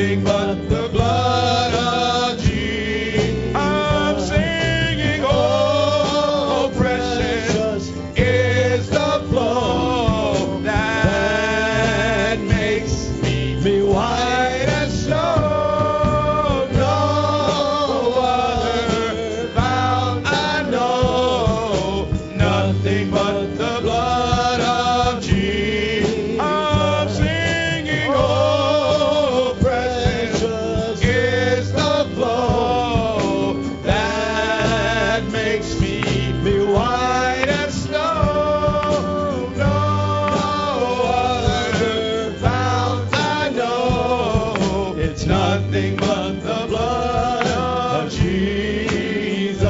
nothing but the blood of Jesus. I'm singing, oh, precious is the flow that makes me white as snow. No other fount I know, nothing but the blood of Jesus. I'm singing, oh, precious is the flow that makes me white as snow. No other fount I know, it's nothing but the blood of Jesus.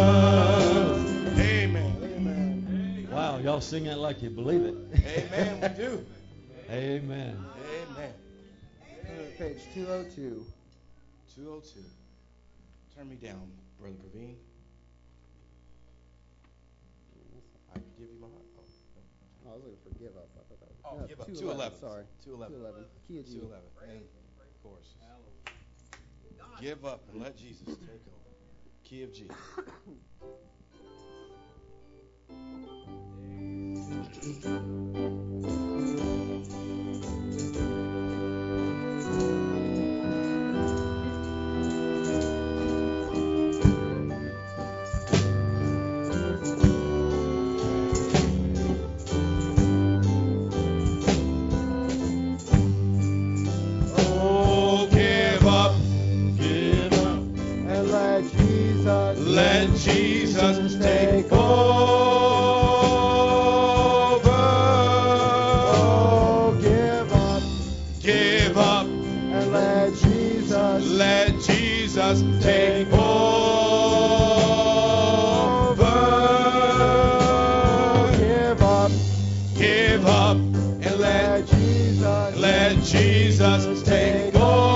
Amen. Wow, y'all sing that like you believe it. Amen, we do. Amen. Amen. Page 202. 202. Turn me down, Brother Praveen. I can give you my heart. Oh, I was looking for give up. I thought that was Oh, no, give up. 211. 211. Sorry. 211. 211. Key of G. 211. And of course. Give up and let Jesus take over. Key of G. Oh, give up, And let Jesus take over. Oh, give up. And let Jesus take over. Give up and let Jesus take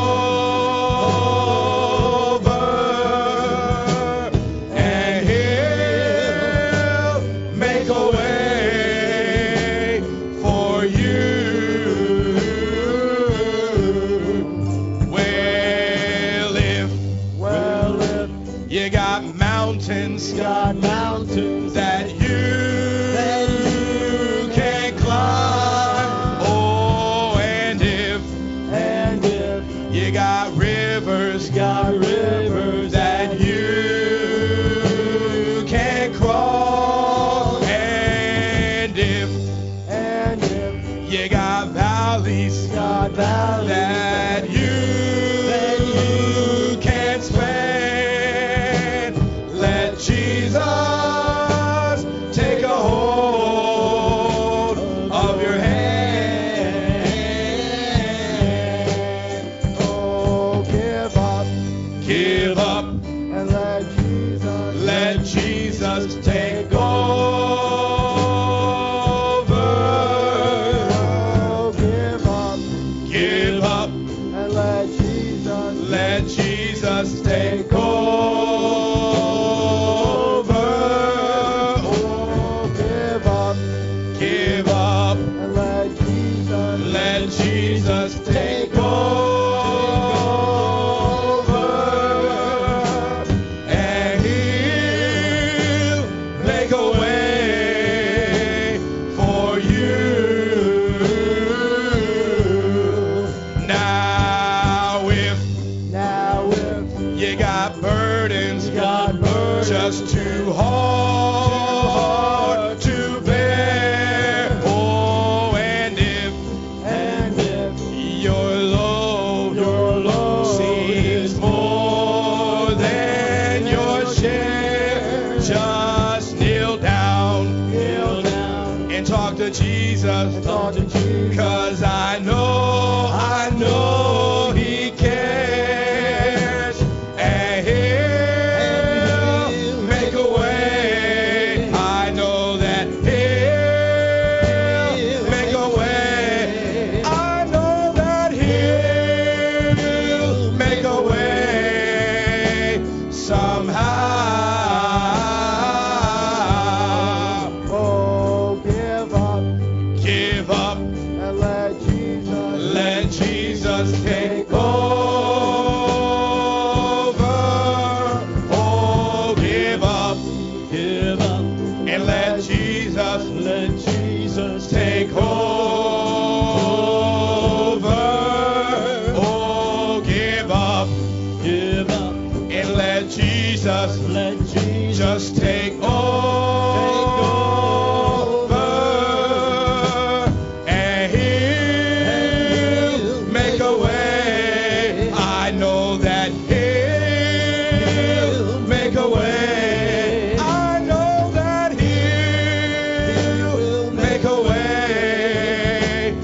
over. And He'll make a way for you. Well, if you got mountains that you can climb. Oh, and if you got rivers that you can cross. And if you got valleys that you can span, let Jesus take a hold of your hand. Oh, give up. And let Jesus take over. Oh, give up. And let Jesus take over. Oh, give up. And let Jesus take over. And He'll make a way for you. Now if you got burdens just too hard to bear. Oh, and if your load seems more than your share, just kneel down and talk to Jesus. 'Cause I know He cares. And He'll make a way. I know that He'll make a way. I know that He'll make a way somehow. Oh, give up. Give up up Give up. and let Jesus Let Jesus just take over. And He'll make a way. I know that He'll make a way. I know that He'll make a way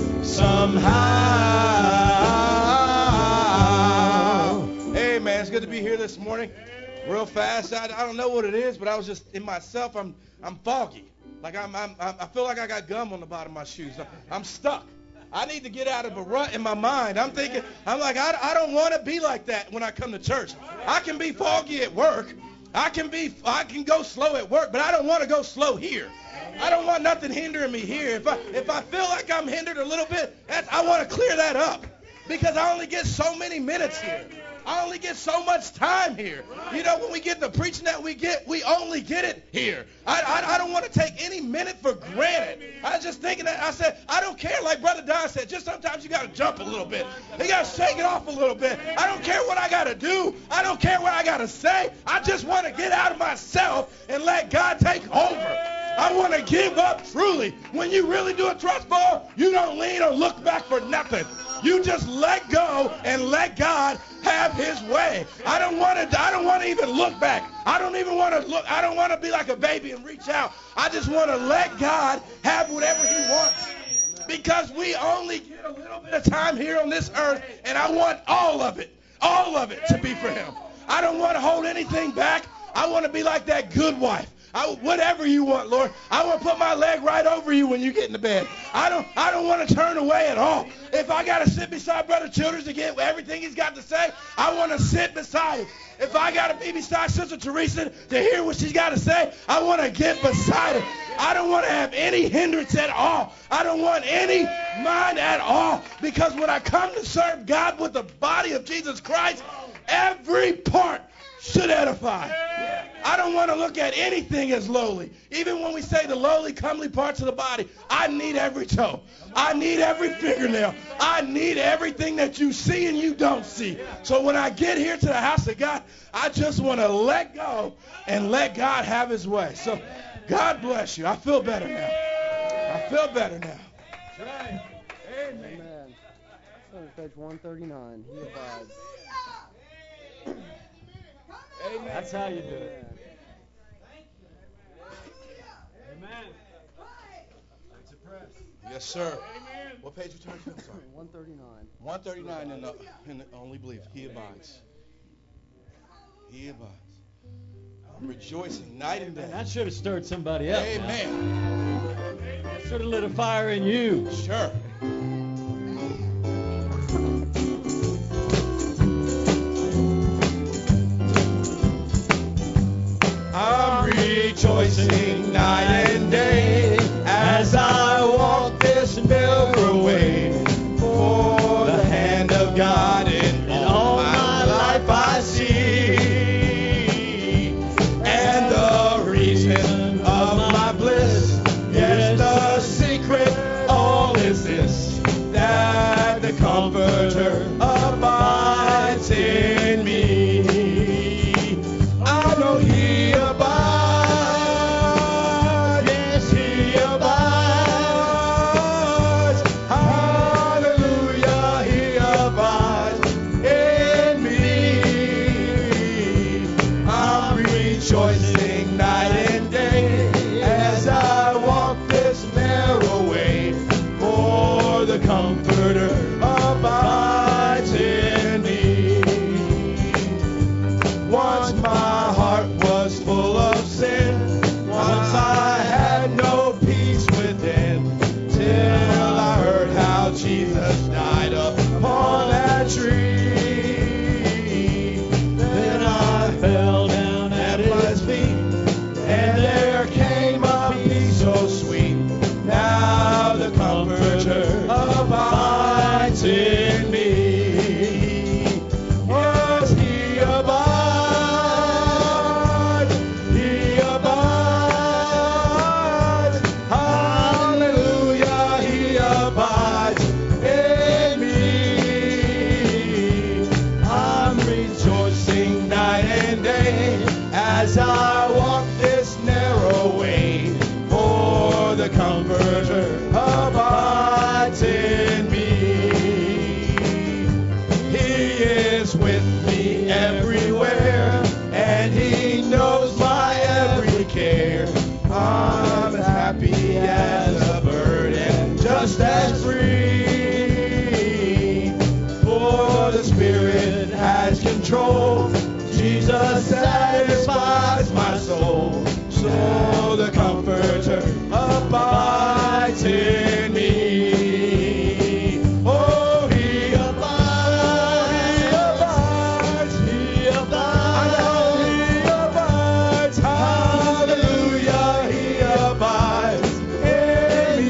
somehow. Hey, man, it's good to be here this morning. Real fast. I don't know what it is, but I was just in myself. I'm foggy. Like I feel like I got gum on the bottom of my shoes. I'm stuck. I need to get out of a rut in my mind. I'm thinking. I'm like I don't want to be like that when I come to church. I can be foggy at work. I can go slow at work, but I don't want to go slow here. I don't want nothing hindering me here. If I feel like I'm hindered a little bit, I want to clear that up because I only get so many minutes here. I only get so much time here. You know, when we get the preaching that we only get it here. I don't want to take any minute for granted. I was just thinking that. I said, I don't care, like Brother Don said, just sometimes you got to jump a little bit. You got to shake it off a little bit. I don't care what I got to do. I don't care what I got to say. I just want to get out of myself and let God take over. I want to give up truly. When you really do a trust fall, you don't lean or look back for nothing. You just let go and let God have His way. I don't want to even look back. I don't want to be like a baby and reach out. I just want to let God have whatever He wants. Because we only get a little bit of time here on this earth, and I want all of it to be for Him. I don't want to hold anything back. I want to be like that good wife. Whatever you want, Lord. I want to put my leg right over you when you get into bed. I don't want to turn away at all. If I got to sit beside Brother Childers to get everything he's got to say, I want to sit beside him. If I got to be beside Sister Teresa to hear what she's got to say, I want to get beside her. I don't want to have any hindrance at all. I don't want any mind at all. Because when I come to serve God with the body of Jesus Christ, every part should edify. I don't want to look at anything as lowly. Even when we say the lowly, comely parts of the body, I need every toe. I need every fingernail. I need everything that you see and you don't see. So when I get here to the house of God, I just want to let go and let God have His way. So God bless you. I feel better now. I feel better now. Amen. Page 139. He abides. Amen. That's how you do it. Amen. Yes, sir. What page you turn to? I'm sorry. 139. 139 in the only belief. He abides. He abides. I'm rejoicing night and day. That should have stirred somebody up. Amen. Should have lit a fire in you. Sure. I'm rejoicing night and day as I walk this narrow way. For the hand of God in all my life I see. And the reason of my bliss, yes, the secret, all is this, that the Comforter abides in me. I know He abides, yes, He abides. Hallelujah, He abides in me. I'm rejoicing night and day as I walk this narrow way, for the Comforter abides in me. is with me everywhere, and he knows my every care. I'm as happy as a bird and just as free, for the Spirit has control. Jesus satisfies my soul, so the Comforter abides in me. Oh, he abides, he abides, I know he abides, hallelujah, he abides in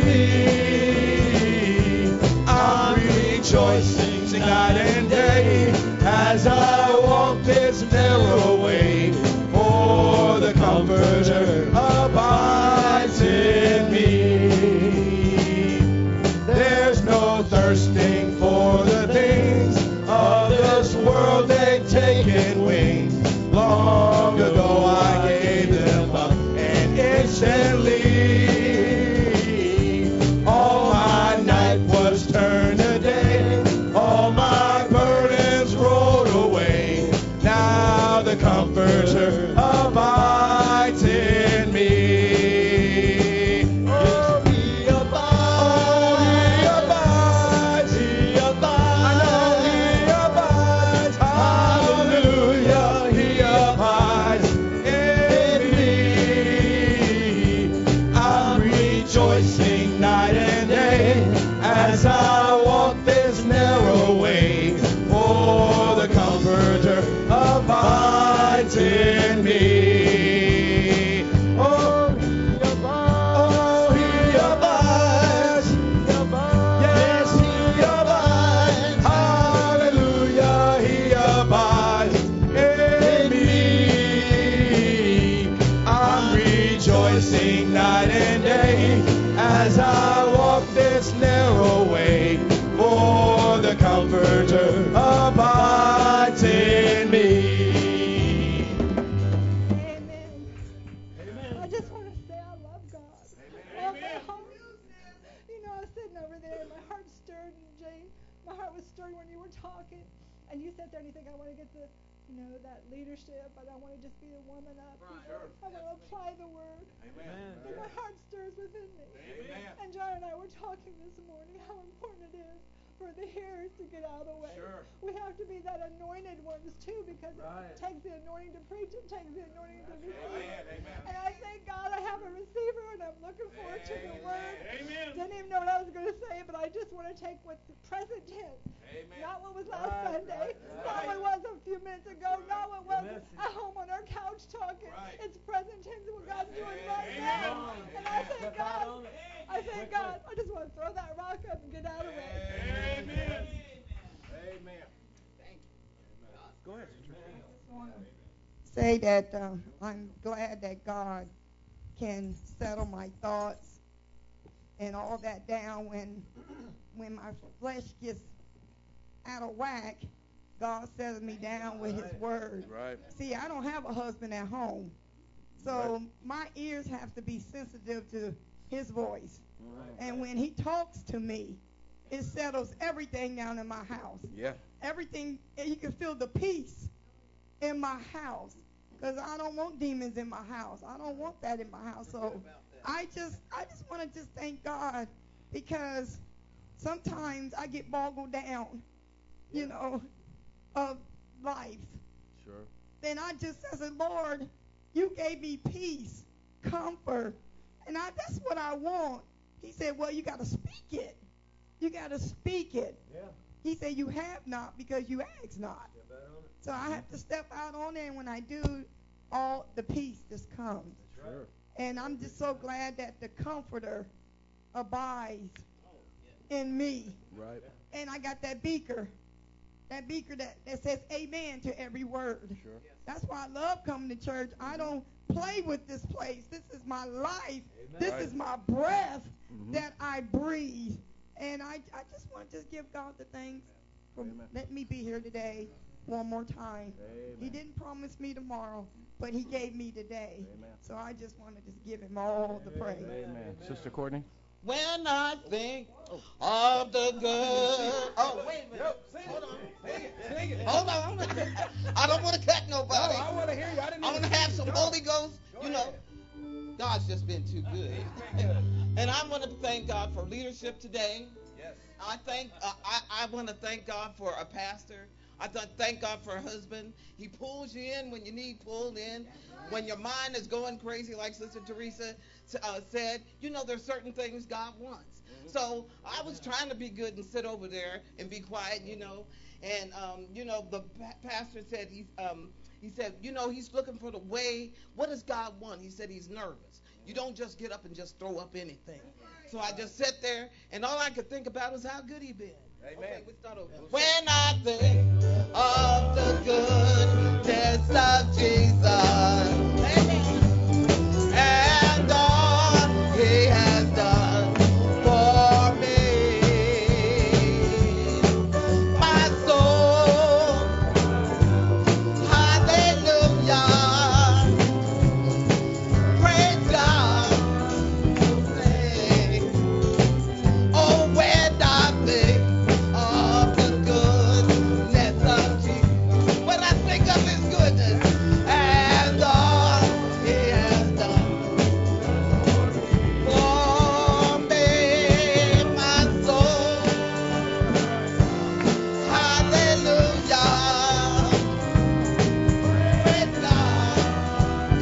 me. I'm rejoicing night and day as I walk this narrow way, for the Comforter abides in me. There's no thirsting for the things of this world, they've taken wings. Long ago I gave them up, and instantly all my night was turned to day. All my burdens rolled away. Now the Comforter abides in me. Oh, he abides, he abides, I know he abides, hallelujah, he abides in me. I'm rejoicing night and day as I walk this narrow way, for the Comforter abides in me. Oh, he abides, yes, he abides, hallelujah, he abides in me. I'm rejoicing night and day as I walk this narrow way, for the Comforter abides in me. Amen. I just want to say I love God. Amen. You know, I was sitting over there and my heart stirred, and Jane, my heart was stirring when you were talking. And you sat there and you think, I want to get that leadership. I don't want to just be a woman up. I want to apply the word. Amen. And my heart stirs within me. Amen. And John and I were talking this morning how important it is for the hearers to get out of the way. Sure. We have to be that anointed ones too, because it takes the anointing to preach, it takes the anointing to receive. Amen. And I thank God I have a receiver, and I'm looking forward to the word. Amen. Didn't even know what I was going to say, but I just want to take what's the present tense. Amen. Not what was last Sunday, not what was a few minutes ago, not what was at home on our couch talking. It's present tense what God's doing right now. And I thank God. I thank God. I just want to throw that rock up and get out of the way. Amen. Amen. Thank you. Go ahead, sister. Say that I'm glad that God can settle my thoughts and all that down when my flesh gets out of whack. God settles me down with His word. Right. See, I don't have a husband at home, so my ears have to be sensitive to His voice. And when He talks to me, it settles everything down in my house. Yeah. Everything, you can feel the peace in my house, because I don't want demons in my house. I don't want that in my house. So I just want to just thank God, because sometimes I get boggled down, of life. Sure. Then I said, Lord, you gave me peace, comfort, and that's what I want. He said, well, you got to speak it. You got to speak it. Yeah. He said, you have not because you ask not. So I have to step out on it, and when I do, all the peace just comes. Sure. And I'm just so glad that the Comforter abides in me. Right. And I got that beaker that says amen to every word. Sure. That's why I love coming to church. I don't play with this place. This is my life. Amen. This Right. is my breath that I breathe. And I just want to just give God the thanks for letting me be here today one more time. Amen. He didn't promise me tomorrow, but He gave me today. Amen. So I just want to just give Him all the praise. Amen. Sister Courtney? When I think of the good. Oh, wait a minute. Hold on. Sing it. Hold on. I don't want to cut nobody. No, I want to hear you. I didn't I want to have some Holy Ghost. You know, God's just been too good. And I want to thank God for leadership today. Yes. I want to thank God for a pastor. Thank God for a husband. He pulls you in when you need pulled in. When your mind is going crazy, like Sister Teresa said, you know, there's certain things God wants. So I was trying to be good and sit over there and be quiet, you know. And, you know, the pastor said, he said, you know, he's looking for the way. What does God want? He said he's nervous. You don't just get up and just throw up anything. So I just sat there, and all I could think about was how good he been. Amen. Okay, we start over. When I think of the goodness of Jesus and all he has done for me, my soul, hallelujah, praise God, sing. Oh, when I think of the goodness of Jesus, when I think of his goodness and all he has done for me, my soul, hallelujah, praise God.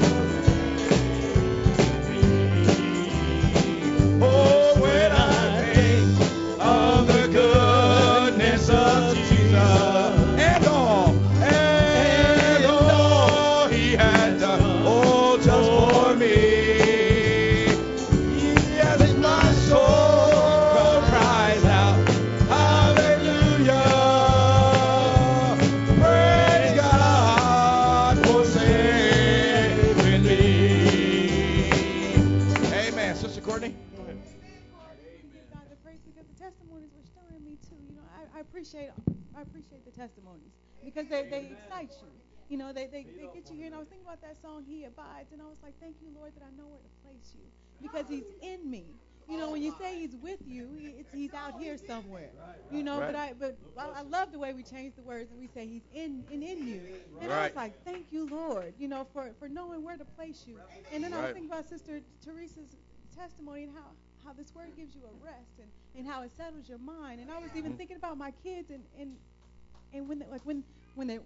Oh, when I think of the goodness of Jesus and all he has done, oh, just for me. Yes, my soul cries out, hallelujah, praise God for saving me. Amen. Sister Courtney. Give God the praise because the testimonies were stirring me too. You know, I appreciate the testimonies because they excite you. You know, they get you here. And I was thinking about that song, He Abides, and I was like, thank you, Lord, that I know where to place you because He's in me. You know, when you say He's with you, He's out here somewhere. You know, Right. but I love the way we change the words and we say He's in you. And I Right. was like, thank you, Lord, you know, for knowing where to place you. And then I was Right. thinking about Sister Teresa's testimony and how this word gives you a rest and how it settles your mind. And I was even thinking about my kids and when they're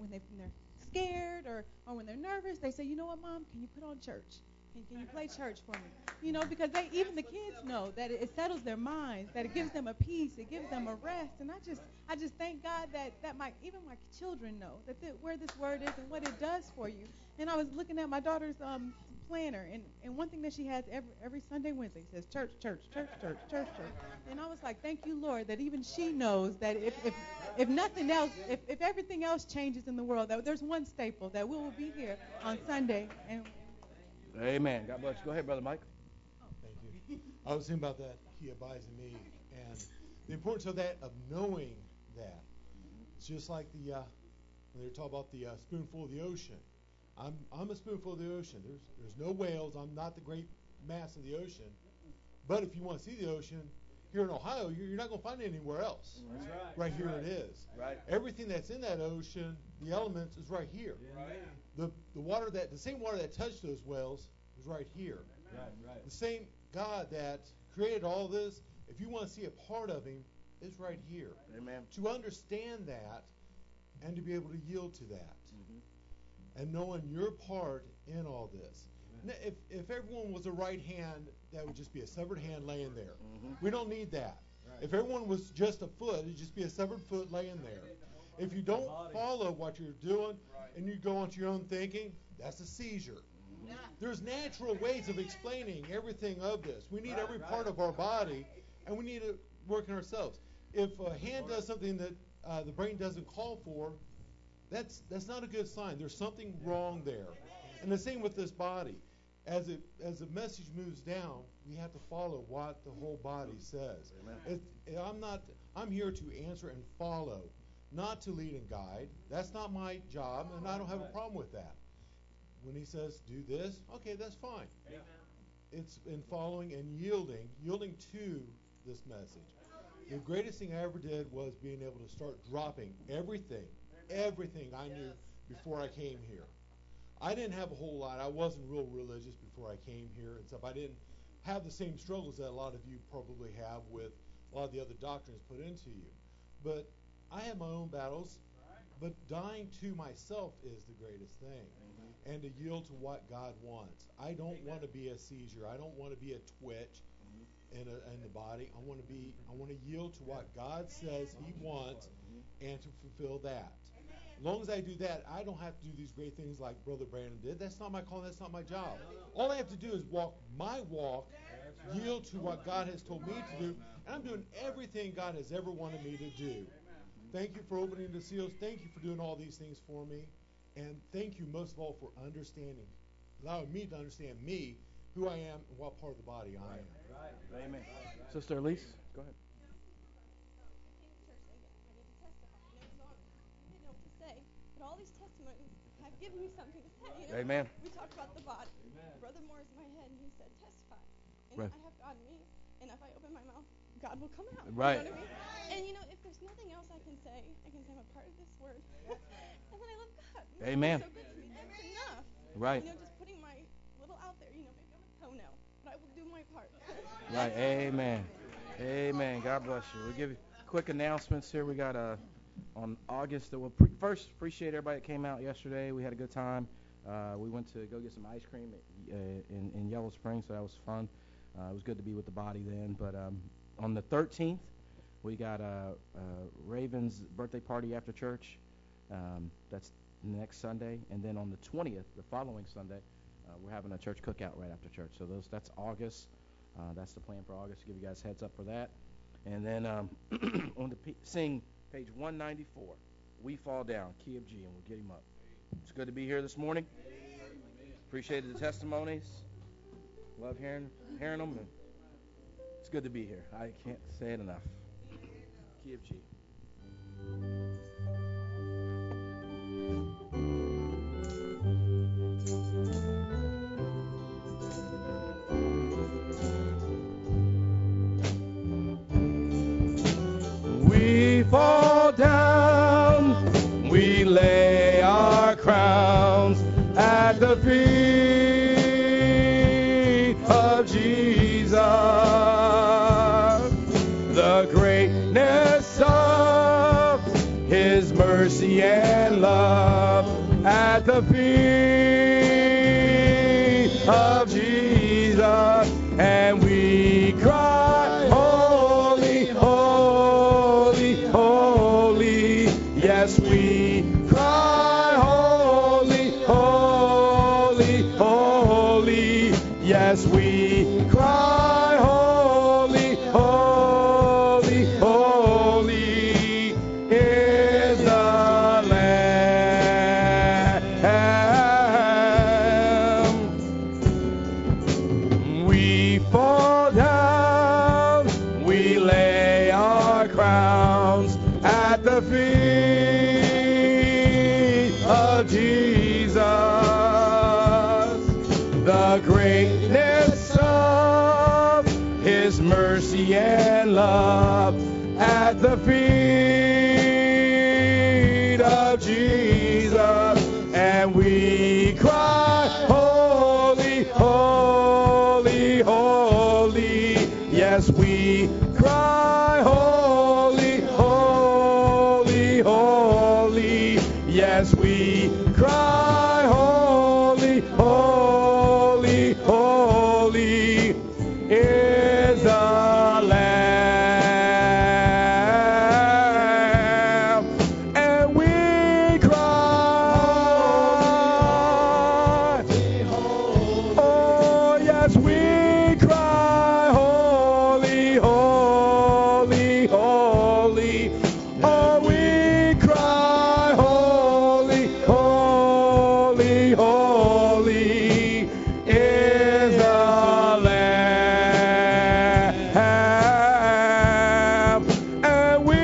scared or when they're nervous, they say, you know what, Mom, can you put on church? Can you play church for me? You know, because even the kids know that it settles their minds, that it gives them a peace, it gives them a rest. And I just thank God that even my children know where this word is and what it does for you. And I was looking at my daughter's planner, and one thing that she has every Sunday, Wednesday says church, church, church, church, church, church. And I was like, thank you, Lord, that even she knows that if nothing else, if everything else changes in the world, that there's one staple that we will be here on Sunday. And Amen. God bless you. Go ahead, Brother Mike. Thank you. I was thinking about that. He abides in me, and the importance of that, of knowing that. It's just like when they were talking about the spoonful of the ocean. I'm a spoonful of the ocean. There's no whales. I'm not the great mass of the ocean. But if you want to see the ocean here in Ohio, you're not going to find it anywhere else. That's right. Right here it is. Right. Everything that's in that ocean, the elements, is right here. Right. The same water that touched those whales is right here. Right. The same God that created all this, if you want to see a part of Him, is right here. Amen. To understand that and to be able to yield to that, and knowing your part in all this. Now, if everyone was a right hand, that would just be a severed hand laying there. We don't need that. Right. If everyone was just a foot, it'd just be a severed foot laying there. If you don't follow what you're doing and you go on to your own thinking, that's a seizure. There's natural ways of explaining everything of this. We need every part of our body, and we need to work in ourselves. If a hand does something that the brain doesn't call for, that's not a good sign. There's something wrong there. And the same with this body. As the message moves down, we have to follow what the whole body says. I'm here to answer and follow, not to lead and guide. That's not my job, and I don't have a problem with that. When He says, do this, okay, that's fine. it's in following and yielding to this message. The greatest thing I ever did was being able to start dropping everything I knew before I came here. I didn't have a whole lot. I wasn't real religious before I came here and stuff. I didn't have the same struggles that a lot of you probably have with a lot of the other doctrines put into you. But I have my own battles, but dying to myself is the greatest thing. And to yield to what God wants. I don't want to be a seizure. I don't want to be a twitch in the body. I want to yield to what God says He wants and to fulfill that. As long as I do that, I don't have to do these great things like Brother Brandon did. That's not my calling. That's not my job. All I have to do is walk my walk, yield to what God has told me to do, and I'm doing everything God has ever wanted me to do. Thank you for opening the seals. Thank you for doing all these things for me. And thank you most of all for understanding, allowing me to understand me, who I am, and what part of the body I am. Right. Amen. Sister Elise, go ahead. But all these testimonies have given me something to say. You know? Amen. We talked about the body. Amen. Brother Moore is in my head, and he said, testify. And Right. I have God in me, and if I open my mouth, God will come out. Right. You know what I mean? And, you know, if there's nothing else I can say I'm a part of this word. And then I love God. Amen. So good to me. That's enough. Right. You know, just putting my little out there. You know, maybe I'm a toenail, but I will do my part. Right. Amen. Amen. God bless you. We'll give you quick announcements here. We got on August. First, appreciate everybody that came out yesterday. We had a good time. We went to go get some ice cream in Yellow Springs, so that was fun. It was good to be with the body then. But on the 13th, we got Raven's birthday party after church. That's next Sunday. And then on the 20th, the following Sunday, we're having a church cookout right after church. So that's August. That's the plan for August. To give you guys heads up for that. And then sing page 194, We Fall Down, key of G, and we'll get him up. It's good to be here this morning. Appreciated the testimonies. Love hearing them. And it's good to be here. I can't say it enough. Key of G. We fall down, we lay our crowns at the feet of Jesus. The greatness of His mercy and love at the feet of Jesus, and we cry, holy, holy, holy. Yes, we cry, holy, holy, holy. Yes, we cry, holy, holy, holy is the Lamb. We fall down, we lay our crowns at the feet of Jesus. The greatness of His mercy and love at the feet of Jesus, and we cry, holy, holy, holy. Yes, we cry, holy, holy, holy. Yes, we cry, holy, holy, holy is the Lamb. And we cry, oh yes, we cry, holy, holy, holy. Oh, we cry, holy, holy, holy is the Lamb. And we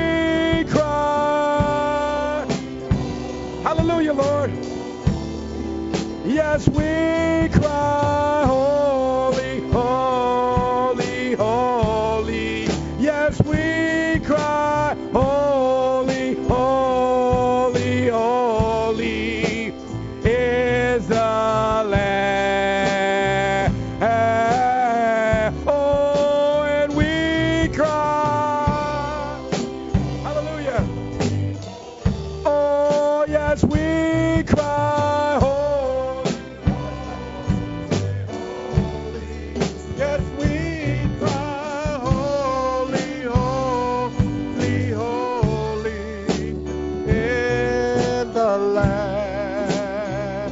cry, hallelujah, Lord. Yes, we cry, holy, holy. cry, holy, yes, we cry, holy, holy, holy, in the land.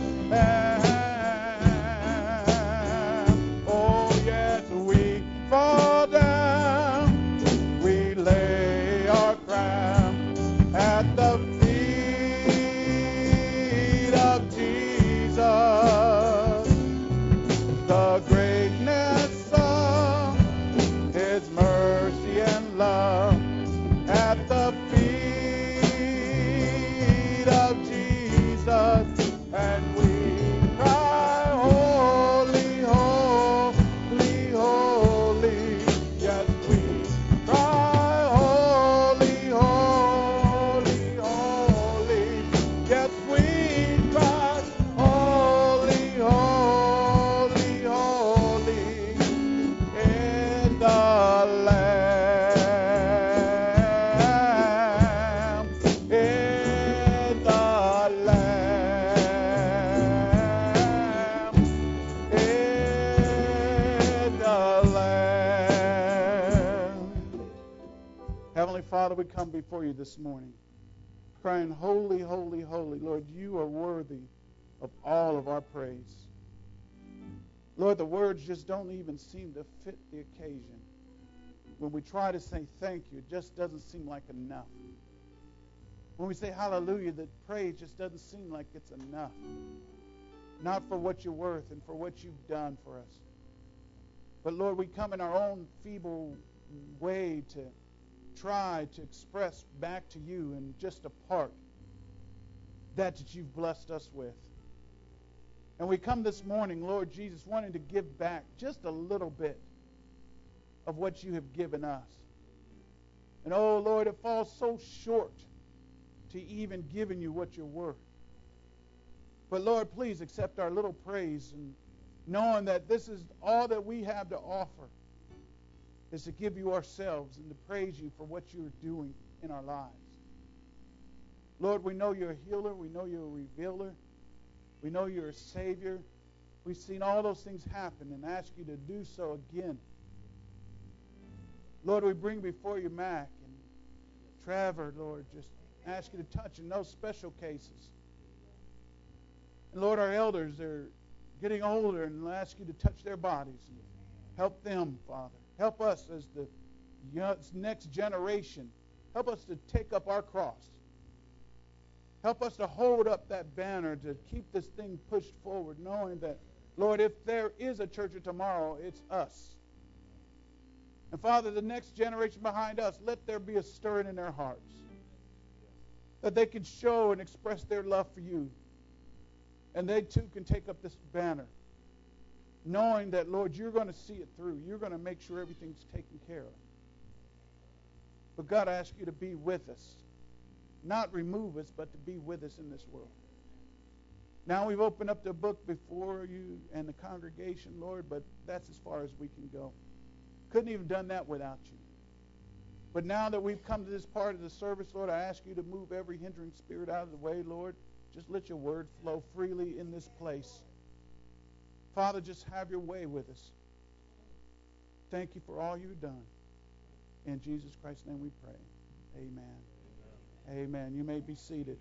Oh, yes, we fall down, we lay our crown at the feet of Jesus. The greatness of His mercy and love at the feet of Jesus, and we cry, holy, holy, holy. Yes, we cry, holy, holy, holy. Yes, we cry, holy, holy, holy, in the Lamb, in the Lamb, in the Lamb. Heavenly Father, we come before you this morning, crying, holy, holy, holy. Lord, you are worthy of all of our praise. Lord, the words just don't even seem to fit the occasion. When we try to say thank you, it just doesn't seem like enough. When we say hallelujah, the praise just doesn't seem like it's enough. Not for what you're worth and for what you've done for us. But Lord, we come in our own feeble way to try to express back to you in just a part that you've blessed us with. And we come this morning, Lord Jesus, wanting to give back just a little bit of what you have given us. And oh, Lord, it falls so short to even giving you what you're worth. But Lord, please accept our little praise, and knowing that this is all that we have to offer is to give you ourselves and to praise you for what you're doing in our lives. Lord, we know you're a healer. We know you're a revealer. We know you're a Savior. We've seen all those things happen and ask you to do so again. Lord, we bring before you Mac and Trevor, Lord, just ask you to touch in those special cases. And Lord, our elders, they're getting older, and ask you to touch their bodies and help them, Father. Help us as the next generation. Help us to take up our cross. Help us to hold up that banner, to keep this thing pushed forward, knowing that, Lord, if there is a church of tomorrow, it's us. And Father, the next generation behind us, let there be a stirring in their hearts, that they can show and express their love for you. And they too can take up this banner, knowing that, Lord, you're going to see it through. You're going to make sure everything's taken care of. But God, I ask you to be with us. Not remove us, but to be with us in this world. Now we've opened up the book before you and the congregation, Lord, but that's as far as we can go. Couldn't even done that without you. But now that we've come to this part of the service, Lord, I ask you to move every hindering spirit out of the way, Lord. Just let your word flow freely in this place. Father, just have your way with us. Thank you for all you've done. In Jesus Christ's name we pray. Amen. Amen. You may be seated.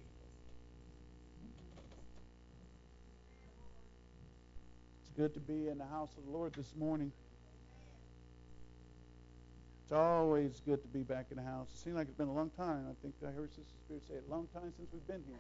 It's good to be in the house of the Lord this morning. It's always good to be back in the house. It seems like it's been a long time. I think I heard Sister Spirit say it, a long time since we've been here.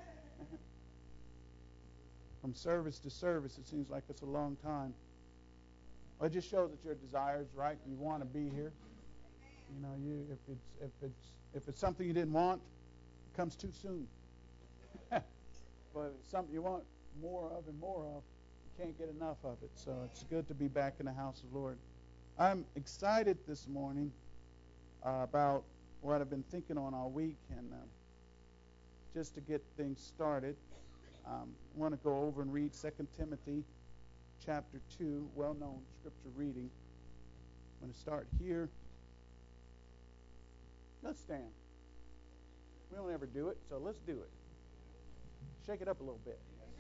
From service to service, it seems like it's a long time. Well, it just shows that your desire is right. You want to be here. You know, if it's something you didn't want, it comes too soon. But if it's something you want more of and more of, you can't get enough of it. So it's good to be back in the house of the Lord. I'm excited this morning about what I've been thinking on all week, and just to get things started, I want to go over and read 2 Timothy chapter 2, well-known scripture reading. I'm going to start here. Let's stand. We don't ever do it, so let's do it. Shake it up a little bit.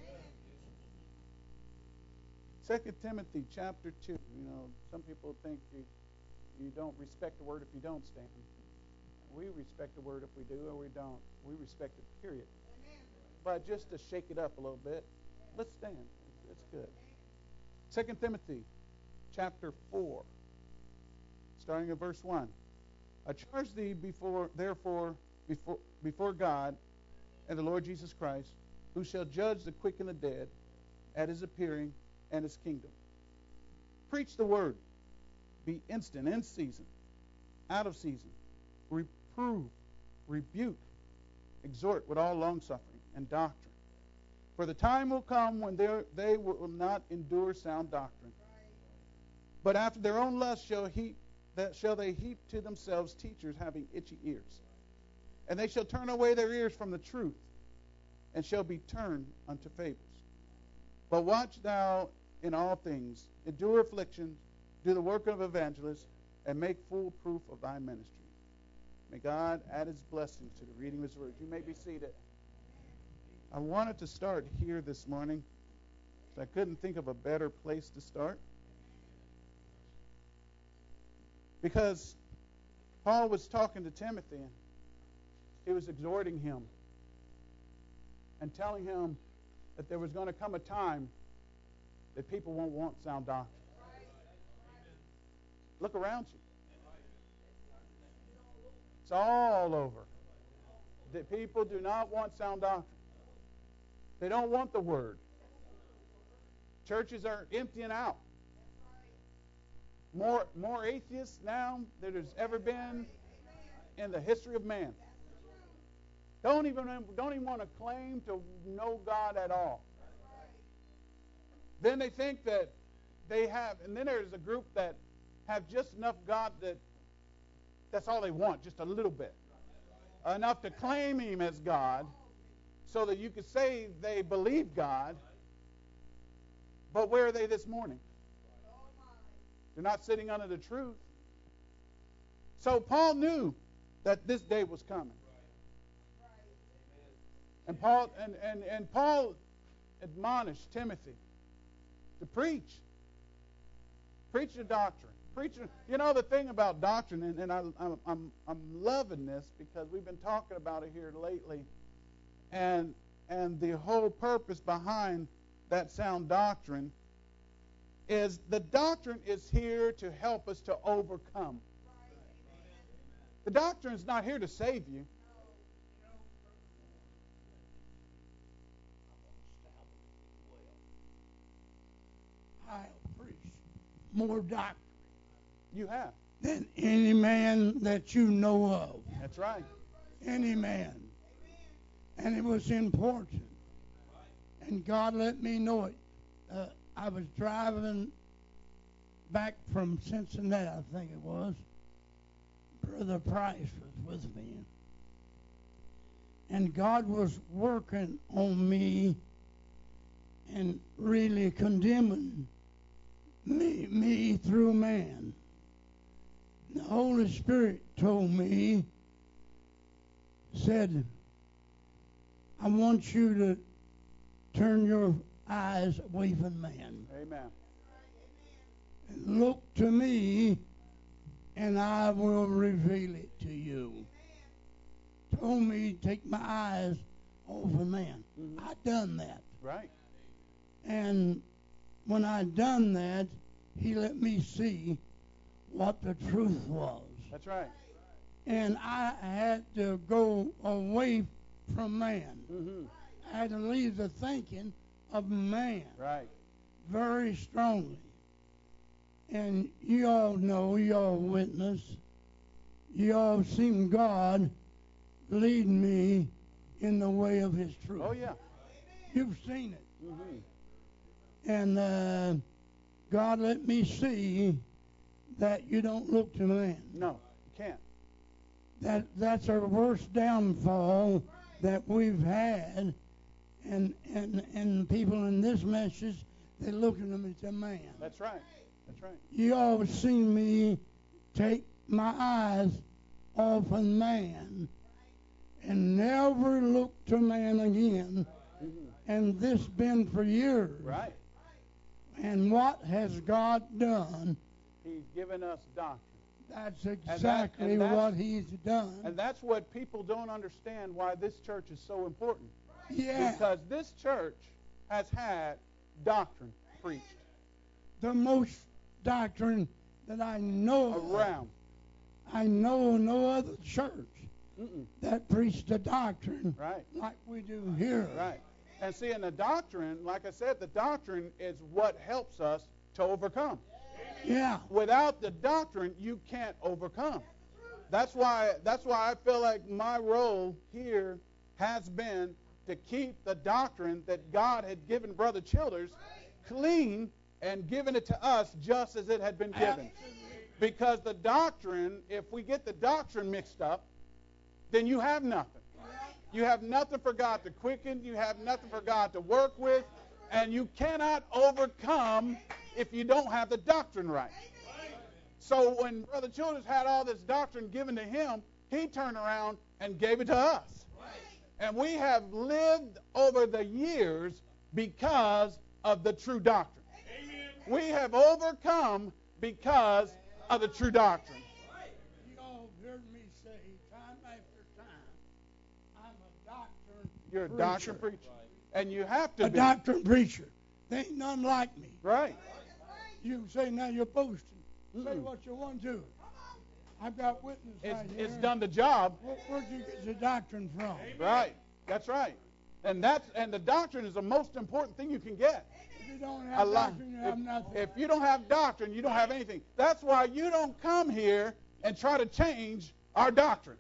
2 Timothy chapter 2. You know, some people think you don't respect the word if you don't stand. We respect the word if we do or we don't. We respect it, period. But just to shake it up a little bit, let's stand. It's good. 2 Timothy chapter 4, starting at verse 1. I charge thee before God and the Lord Jesus Christ, who shall judge the quick and the dead at his appearing and his kingdom. Preach the word. Be instant, in season, out of season. Reprove, rebuke, exhort with all longsuffering and doctrine. For the time will come when they will not endure sound doctrine, but after their own lust shall they heap to themselves teachers having itchy ears. And they shall turn away their ears from the truth, and shall be turned unto fables. But watch thou in all things, endure afflictions, do the work of evangelists, and make full proof of thy ministry. May God add his blessings to the reading of his word. You may be seated. I wanted to start here this morning, so I couldn't think of a better place to start. Because Paul was talking to Timothy, and he was exhorting him and telling him that there was going to come a time that people won't want sound doctrine. Look around you. It's all over. That people do not want sound doctrine. They don't want the word. Churches are emptying out. More atheists now than there's ever been in the history of man. Don't even want to claim to know God at all. Then they think that they have, and then there's a group that have just enough God that's all they want, just a little bit. Enough to claim him as God so that you could say they believe God. But where are they this morning? They're not sitting under the truth. So Paul knew that this day was coming. And Paul admonished Timothy to preach the doctrine. You know the thing about doctrine, and I'm loving this because we've been talking about it here lately, and the whole purpose behind that sound doctrine is the doctrine is here to help us to overcome. The doctrine is not here to save you. I have preached more doctrine You have. than any man that you know of. That's right. Any man. And it was important. And God let me know it. I was driving back from Cincinnati, I think it was. Brother Price was with me. And God was working on me and really condemning me through man. The Holy Spirit told me, said, I want you to turn your eyes away from man. Amen. And look to me, and I will reveal it to you. Told me to take my eyes off of man. I done that. Right. And when I done that, he let me see what the truth was. That's right. And I had to go away from man. Mm-hmm. I had to leave the thinking of man. Right. Very strongly. And you all know, you all witness, you all seen God lead me in the way of his truth. Oh, yeah. You've seen it. Mm-hmm. And God let me see that you don't look to man. No, you can't. That's our worst downfall that we've had, and people in this message, they're looking at me to man. That's right. That's right. You all have seen me take my eyes off of man and never look to man again. Mm-hmm. And this been for years. Right. And what has God done? He's given us doctrine. That's exactly what He's done. And that's what people don't understand why this church is so important. Yeah. Because this church has had doctrine preached. The most doctrine that I know around. I know no other church that preached a doctrine like we do here. Right. And see, in the doctrine, like I said, the doctrine is what helps us to overcome. Yeah. Without the doctrine, you can't overcome. That's why I feel like my role here has been to keep the doctrine that God had given Brother Childers clean and given it to us just as it had been given. Because the doctrine, if we get the doctrine mixed up, then you have nothing. You have nothing for God to quicken. You have nothing for God to work with. And you cannot overcome if you don't have the doctrine right. So when Brother Childers had all this doctrine given to him, he turned around and gave it to us. And we have lived over the years because of the true doctrine. We have overcome because of the true doctrine. You all heard me say time after time, I'm a doctrine You're a preacher. doctrine preacher. And you have to be. A doctrine preacher. There ain't none like me. Right. You can say now you're boasting. Say what you want to. I've got witness right here. It's done the job. Where'd you get the doctrine from? Right. That's right. And the doctrine is the most important thing you can get. If you don't have doctrine, you have nothing. If you don't have doctrine, you don't have anything. That's why you don't come here and try to change our doctrine.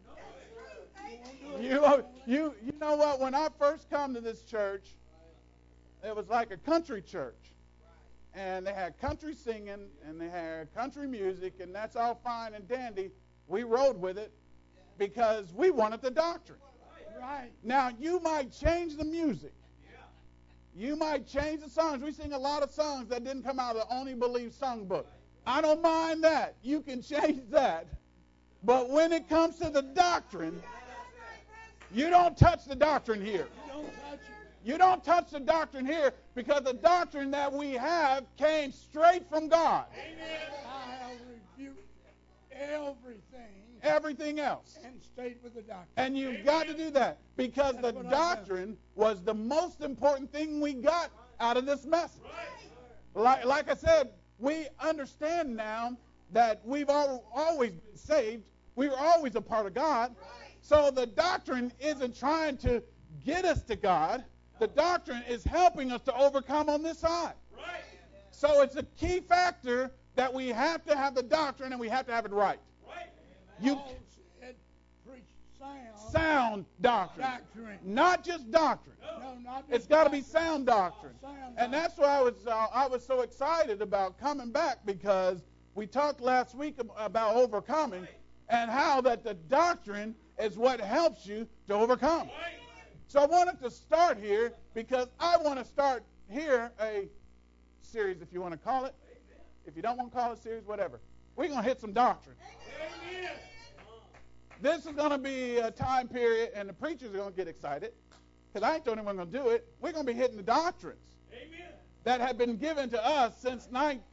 You know what? When I first come to this church, it was like a country church. And they had country singing, and they had country music, and that's all fine and dandy. We rode with it because we wanted the doctrine. Right. Now, you might change the music. You might change the songs. We sing a lot of songs that didn't come out of the Only Believe songbook. I don't mind that. You can change that. But when it comes to the doctrine, you don't touch the doctrine here. You don't touch the doctrine here because the doctrine that we have came straight from God. I have rebuked everything else. And stayed with the doctrine. And you've got to do that because the doctrine was the most important thing we got out of this message. Like I said, we understand now that we've always been saved. We were always a part of God. So the doctrine isn't trying to get us to God. The doctrine is helping us to overcome on this side. Right. So it's a key factor that we have to have the doctrine and we have to have it right. Right. You preach sound doctrine. Not just doctrine. No, not just it's got to be sound doctrine. And that's why I was so excited about coming back because we talked last week about overcoming and how that the doctrine is what helps you to overcome. Right. So I wanted to start here because I want to start here a series, if you want to call it. If you don't want to call it a series, whatever. We're going to hit some doctrine. Amen. This is going to be a time period, and the preachers are going to get excited because I ain't the only one going to do it. We're going to be hitting the doctrines that have been given to us since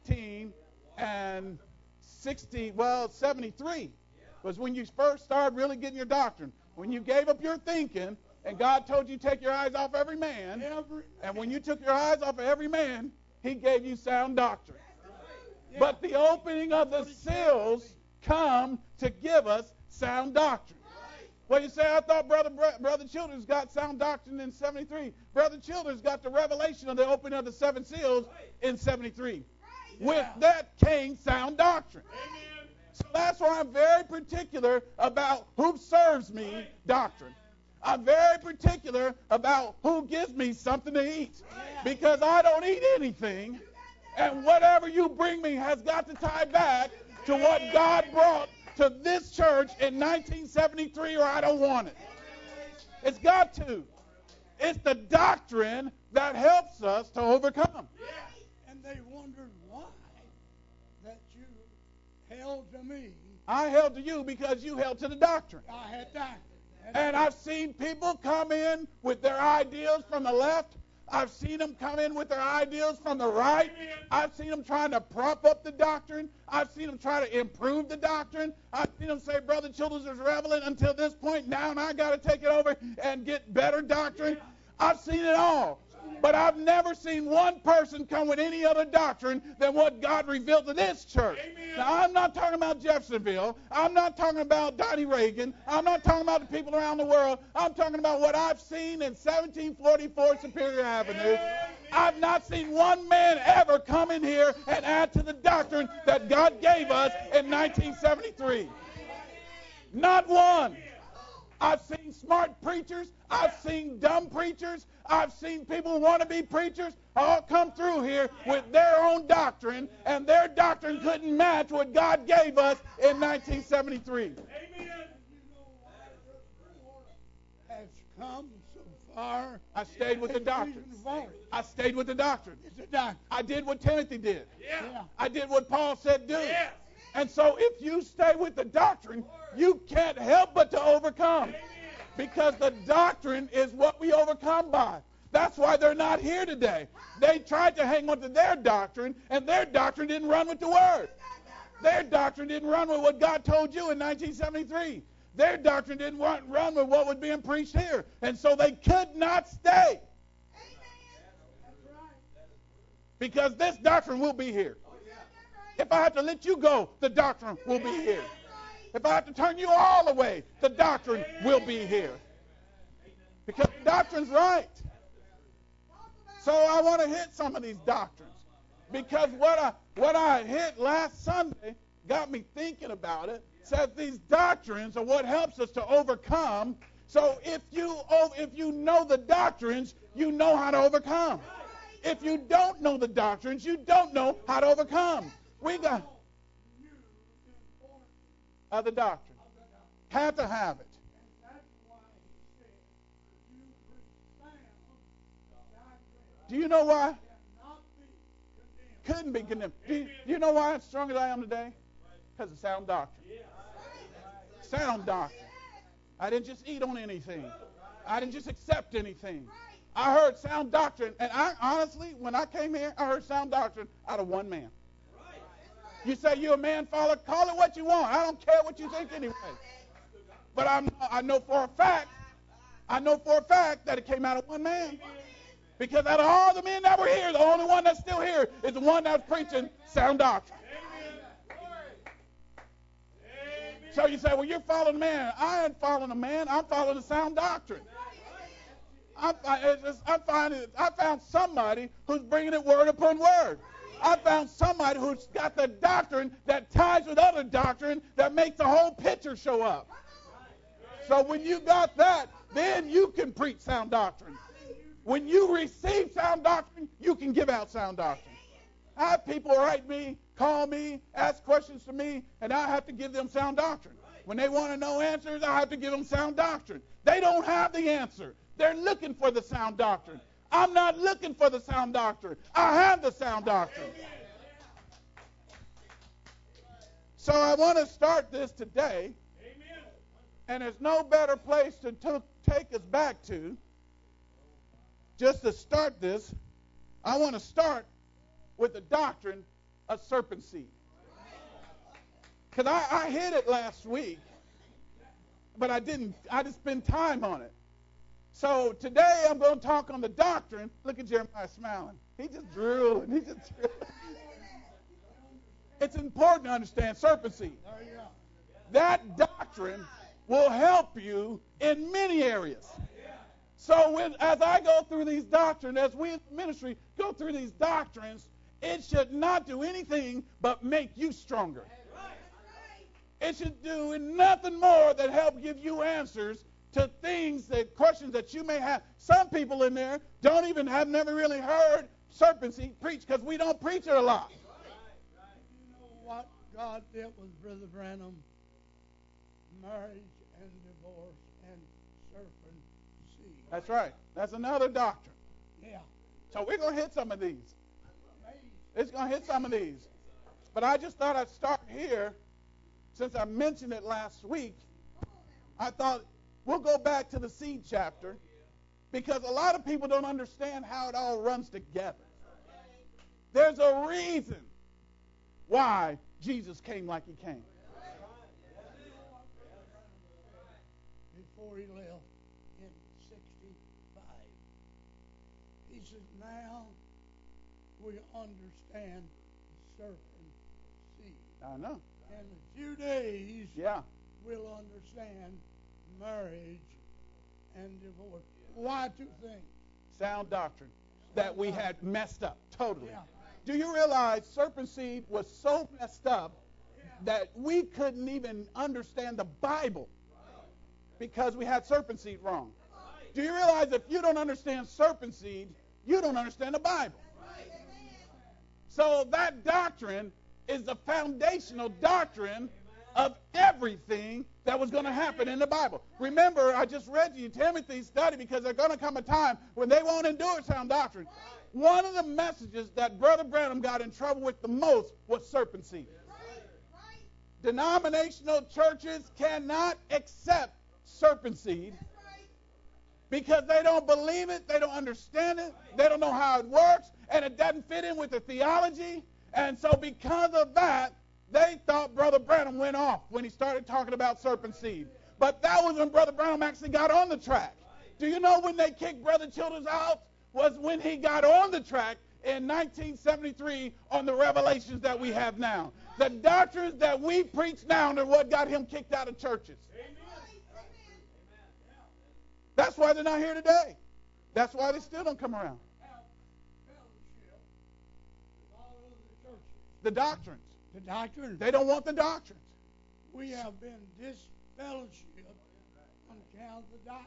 1973 was when you first started really getting your doctrine. When you gave up your thinking and God told you to take your eyes off every man. And when you took your eyes off of every man, he gave you sound doctrine. But the opening of the seals come to give us sound doctrine. Well, you say, I thought Brother Childers got sound doctrine in 73. Brother Childers got the revelation of the opening of the 7 seals in 73. With that came sound doctrine. So that's why I'm very particular about who serves me doctrine. I'm very particular about who gives me something to eat because I don't eat anything, and whatever you bring me has got to tie back to what God brought to this church in 1973 or I don't want it. It's got to. It's the doctrine that helps us to overcome. And they wondered why that you held to me. I held to you because you held to the doctrine. I had doctrine. And I've seen people come in with their ideas from the left. I've seen them come in with their ideas from the right. I've seen them trying to prop up the doctrine. I've seen them try to improve the doctrine. I've seen them say Brother Childers is relevant until this point now, and I got to take it over and get better doctrine. I've seen it all. But I've never seen one person come with any other doctrine than what God revealed to this church. Amen. Now, I'm not talking about Jeffersonville. I'm not talking about Donnie Reagan. I'm not talking about the people around the world. I'm talking about what I've seen in 1744 Superior Avenue. Amen. I've not seen one man ever come in here and add to the doctrine that God gave us in 1973. Not one. I've seen smart preachers. I've seen dumb preachers. I've seen people who want to be preachers all come through here with their own doctrine, and their doctrine couldn't match what God gave us in 1973. Amen. Has come so far. I stayed with the doctrine. I stayed with the doctrine. It's a doctrine. I did what Timothy did. Yeah. I did what Paul said do. Yeah. And so if you stay with the doctrine, you can't help but to overcome. Because the doctrine is what we overcome by. That's why they're not here today. They tried to hang on to their doctrine, and their doctrine didn't run with the Word. Their doctrine didn't run with what God told you in 1973. Their doctrine didn't run with what was being preached here. And so they could not stay. Because this doctrine will be here. If I have to let you go, the doctrine will be here. If I have to turn you all away, the doctrine will be here. Because the doctrine's right. So I want to hit some of these doctrines. Because what I hit last Sunday got me thinking about it. Said these doctrines are what helps us to overcome. So if you know the doctrines, you know how to overcome. If you don't know the doctrines, you don't know how to overcome. We got the doctrine. Have to have it. Do you know why? Couldn't be condemned. Do you know why I'm strong as I am today? Because of sound doctrine. Sound doctrine. I didn't just eat on anything. I didn't just accept anything. I heard sound doctrine, and I honestly, when I came here, I heard sound doctrine out of one man. You say you're a man follower, call it what you want. I don't care what you think anyway. But I know for a fact that it came out of one man. Because out of all the men that were here, the only one that's still here is the one that's preaching sound doctrine. So you say, well, you're following a man. I ain't following a man. I'm following the sound doctrine. I found somebody who's bringing it word upon word. I found somebody who's got the doctrine that ties with other doctrine that makes the whole picture show up. So when you got that, then you can preach sound doctrine. When you receive sound doctrine, you can give out sound doctrine. I have people write me, call me, ask questions to me, and I have to give them sound doctrine. When they want to know answers, I have to give them sound doctrine. They don't have the answer. They're looking for the sound doctrine. I'm not looking for the sound doctrine. I have the sound doctrine. So I want to start this today, and there's no better place to take us back to. Just to start this, I want to start with the doctrine of serpent seed. Because I hit it last week, but I didn't spend time on it. So today I'm going to talk on the doctrine. Look at Jeremiah smiling. He just drooling. It's important to understand serpent seed. That doctrine will help you in many areas. So as I go through these doctrines, as we in the ministry go through these doctrines, it should not do anything but make you stronger. It should do nothing more than help give you answers to questions that you may have. Some people in there have never really heard serpent seed preached because we don't preach it a lot. You know what God did with Brother Branham? Marriage and divorce and serpent seed. That's right. That's another doctrine. Yeah. So we're going to hit some of these. It's going to hit some of these. But I just thought I'd start here. Since I mentioned it last week, I thought we'll go back to the seed chapter Because a lot of people don't understand how it all runs together. There's a reason why Jesus came like he came. Before he left in 65, he says, now we understand serpent seed. I know. In a few days, Yeah. we'll understand marriage and divorce. Why two things? Sound doctrine that we had messed up totally. Yeah. Do you realize serpent seed was so messed up that we couldn't even understand the Bible because we had serpent seed wrong? Do you realize if you don't understand serpent seed, you don't understand the Bible? So that doctrine is the foundational doctrine of everything that was going to happen in the Bible. Remember, I just read you Timothy's study because there's going to come a time when they won't endure sound doctrine. One of the messages that Brother Branham got in trouble with the most was serpent seed. Denominational churches cannot accept serpent seed because they don't believe it, they don't understand it, they don't know how it works, and it doesn't fit in with the theology. And so because of that, they thought Brother Branham went off when he started talking about serpent seed. But that was when Brother Branham actually got on the track. Do you know when they kicked Brother Childers out? Was when he got on the track in 1973 on the revelations that we have now. The doctrines that we preach now are what got him kicked out of churches. That's why they're not here today. That's why they still don't come around. The doctrines. The doctrines. They don't want the doctrines. We have been disfellowshipped on account of the doctrine.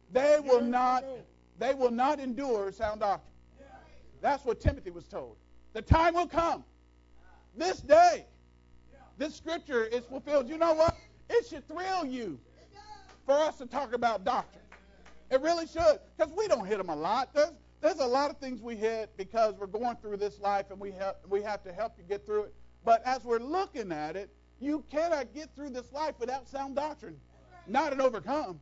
They will not endure sound doctrine. That's what Timothy was told. The time will come. This day. This scripture is fulfilled. You know what? It should thrill you for us to talk about doctrine. It really should. Because we don't hit them a lot. There's a lot of things we hit because we're going through this life and we have to help you get through it. But as we're looking at it, you cannot get through this life without sound doctrine. Not an overcome.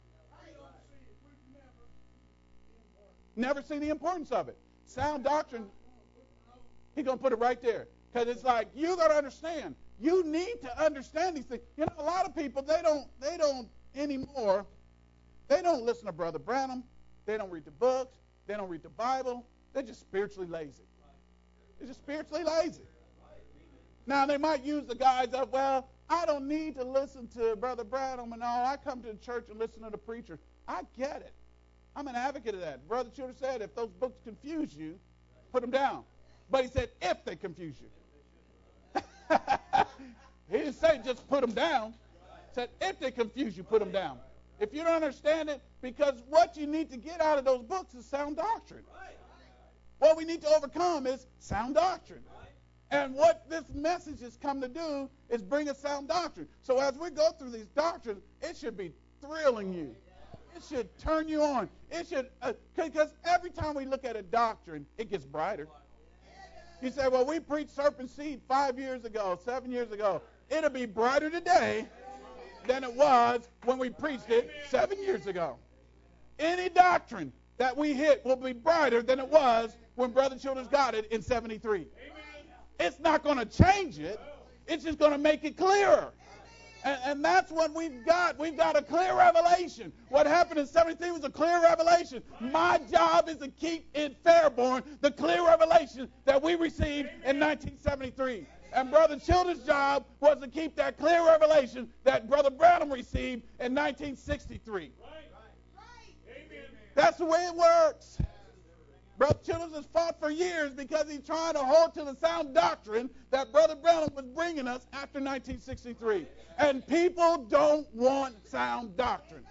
Never see the importance of it. Sound doctrine, he's going to put it right there. Because it's like, you got to understand. You need to understand these things. You know, a lot of people, they don't anymore, they don't listen to Brother Branham. They don't read the books. They don't read the Bible. They're just spiritually lazy. They're just spiritually lazy. Now, they might use the guise of, well, I don't need to listen to Brother Branham and all. I come to the church and listen to the preacher. I get it. I'm an advocate of that. Brother Childers said, if those books confuse you, put them down. But he said, if they confuse you. He didn't say just put them down. He said, if they confuse you, put them down. If you don't understand it, because what you need to get out of those books is sound doctrine. What we need to overcome is sound doctrine. And what this message has come to do is bring a sound doctrine. So as we go through these doctrines, it should be thrilling you. It should turn you on. It should, because every time we look at a doctrine, it gets brighter. You say, well, we preached serpent seed 5 years ago, 7 years ago. It'll be brighter today than it was when we preached it 7 years ago. Any doctrine that we hit will be brighter than it was when Brother Childers got it in 73. It's not going to change it. It's just going to make it clearer. And that's what we've got. We've got a clear revelation. What happened in 73 was a clear revelation. My job is to keep in Fairborn the clear revelation that we received in 1973. And Brother Childers' job was to keep that clear revelation that Brother Branham received in 1963. That's the way it works. Brother Childers has fought for years because he's trying to hold to the sound doctrine that Brother Branham was bringing us after 1963. And people don't want sound doctrine.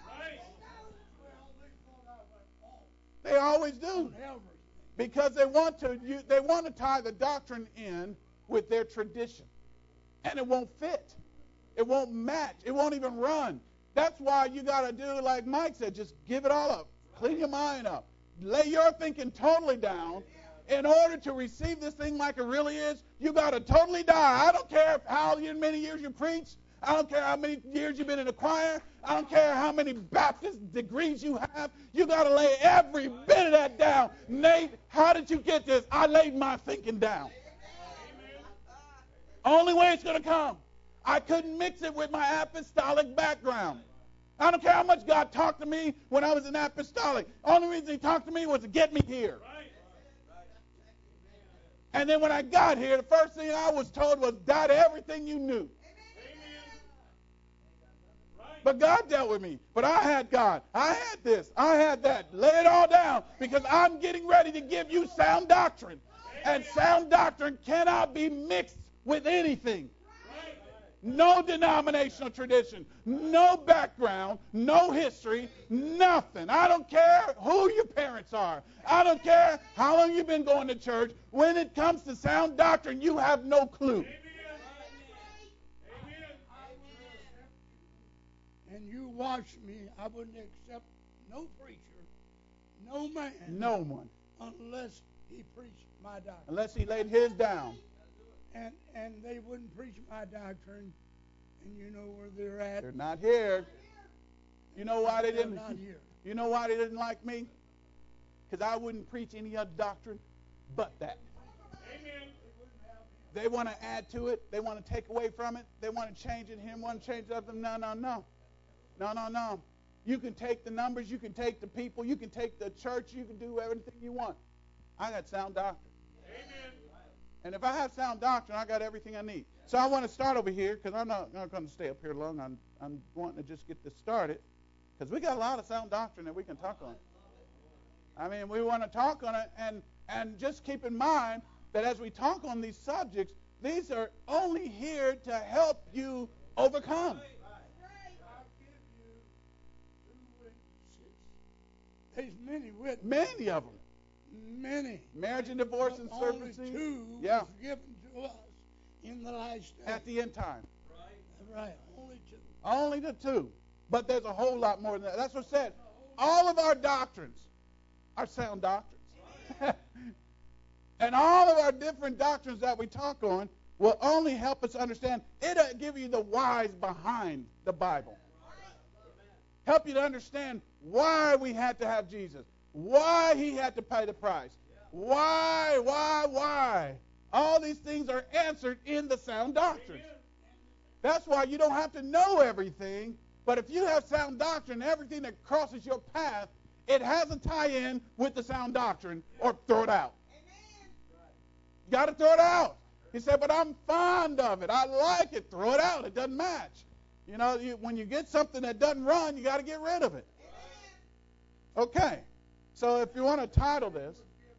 They always do. Because they want to tie the doctrine in with their tradition. And it won't fit. It won't match. It won't even run. That's why you got to do like Mike said, just give it all up. Clean your mind up. Lay your thinking totally down. In order to receive this thing like it really is, you got to totally die. I don't care how many years you preach. I don't care how many years you've been in the choir. I don't care how many Baptist degrees you have. You got to lay every bit of that down. Nate, how did you get this? I laid my thinking down. Only way it's going to come. I couldn't mix it with my apostolic background. I don't care how much God talked to me when I was in apostolic. Only reason he talked to me was to get me here. And then when I got here, the first thing I was told was, die to everything you knew. But God dealt with me. But I had God. I had this. I had that. Lay it all down because I'm getting ready to give you sound doctrine. And sound doctrine cannot be mixed with anything. No denominational tradition, no background, no history, nothing. I don't care who your parents are. I don't care how long you've been going to church. When it comes to sound doctrine, you have no clue. And you watch me, I wouldn't accept no preacher, no man, no one, unless he preached my doctrine. Unless he laid his down. And they wouldn't preach my doctrine, and you know where they're at. They're not here. You know why they didn't? Not here. You know why they didn't like me? Because I wouldn't preach any other doctrine but that. Amen. They want to add to it. They want to take away from it. They want to change it here, want to change it up. No. You can take the numbers. You can take the people. You can take the church. You can do everything you want. I got sound doctrine. Amen. And if I have sound doctrine, I got everything I need. So I want to start over here because I'm not going to stay up here long. I'm wanting to just get this started because we got a lot of sound doctrine that we can talk on. I mean, we want to talk on it, and just keep in mind that as we talk on these subjects, these are only here to help you overcome. There's many witnesses. Many of them. Many. Marriage and divorce and only servitude. Two yeah. was given to us in the last day. At the end time. Right. Only two. Only the two. But there's a whole lot more than that. That's what I said. All of our doctrines are sound doctrines. And all of our different doctrines that we talk on will only help us understand. It'll give you the whys behind the Bible. Help you to understand why we had to have Jesus. Why he had to pay the price. Why? All these things are answered in the sound doctrine. That's why you don't have to know everything. But if you have sound doctrine, everything that crosses your path, it has a tie-in with the sound doctrine, or throw it out. You got to throw it out. He said, but I'm fond of it. I like it. Throw it out. It doesn't match. You know, when you get something that doesn't run, you got to get rid of it. Okay. So if you want to title this.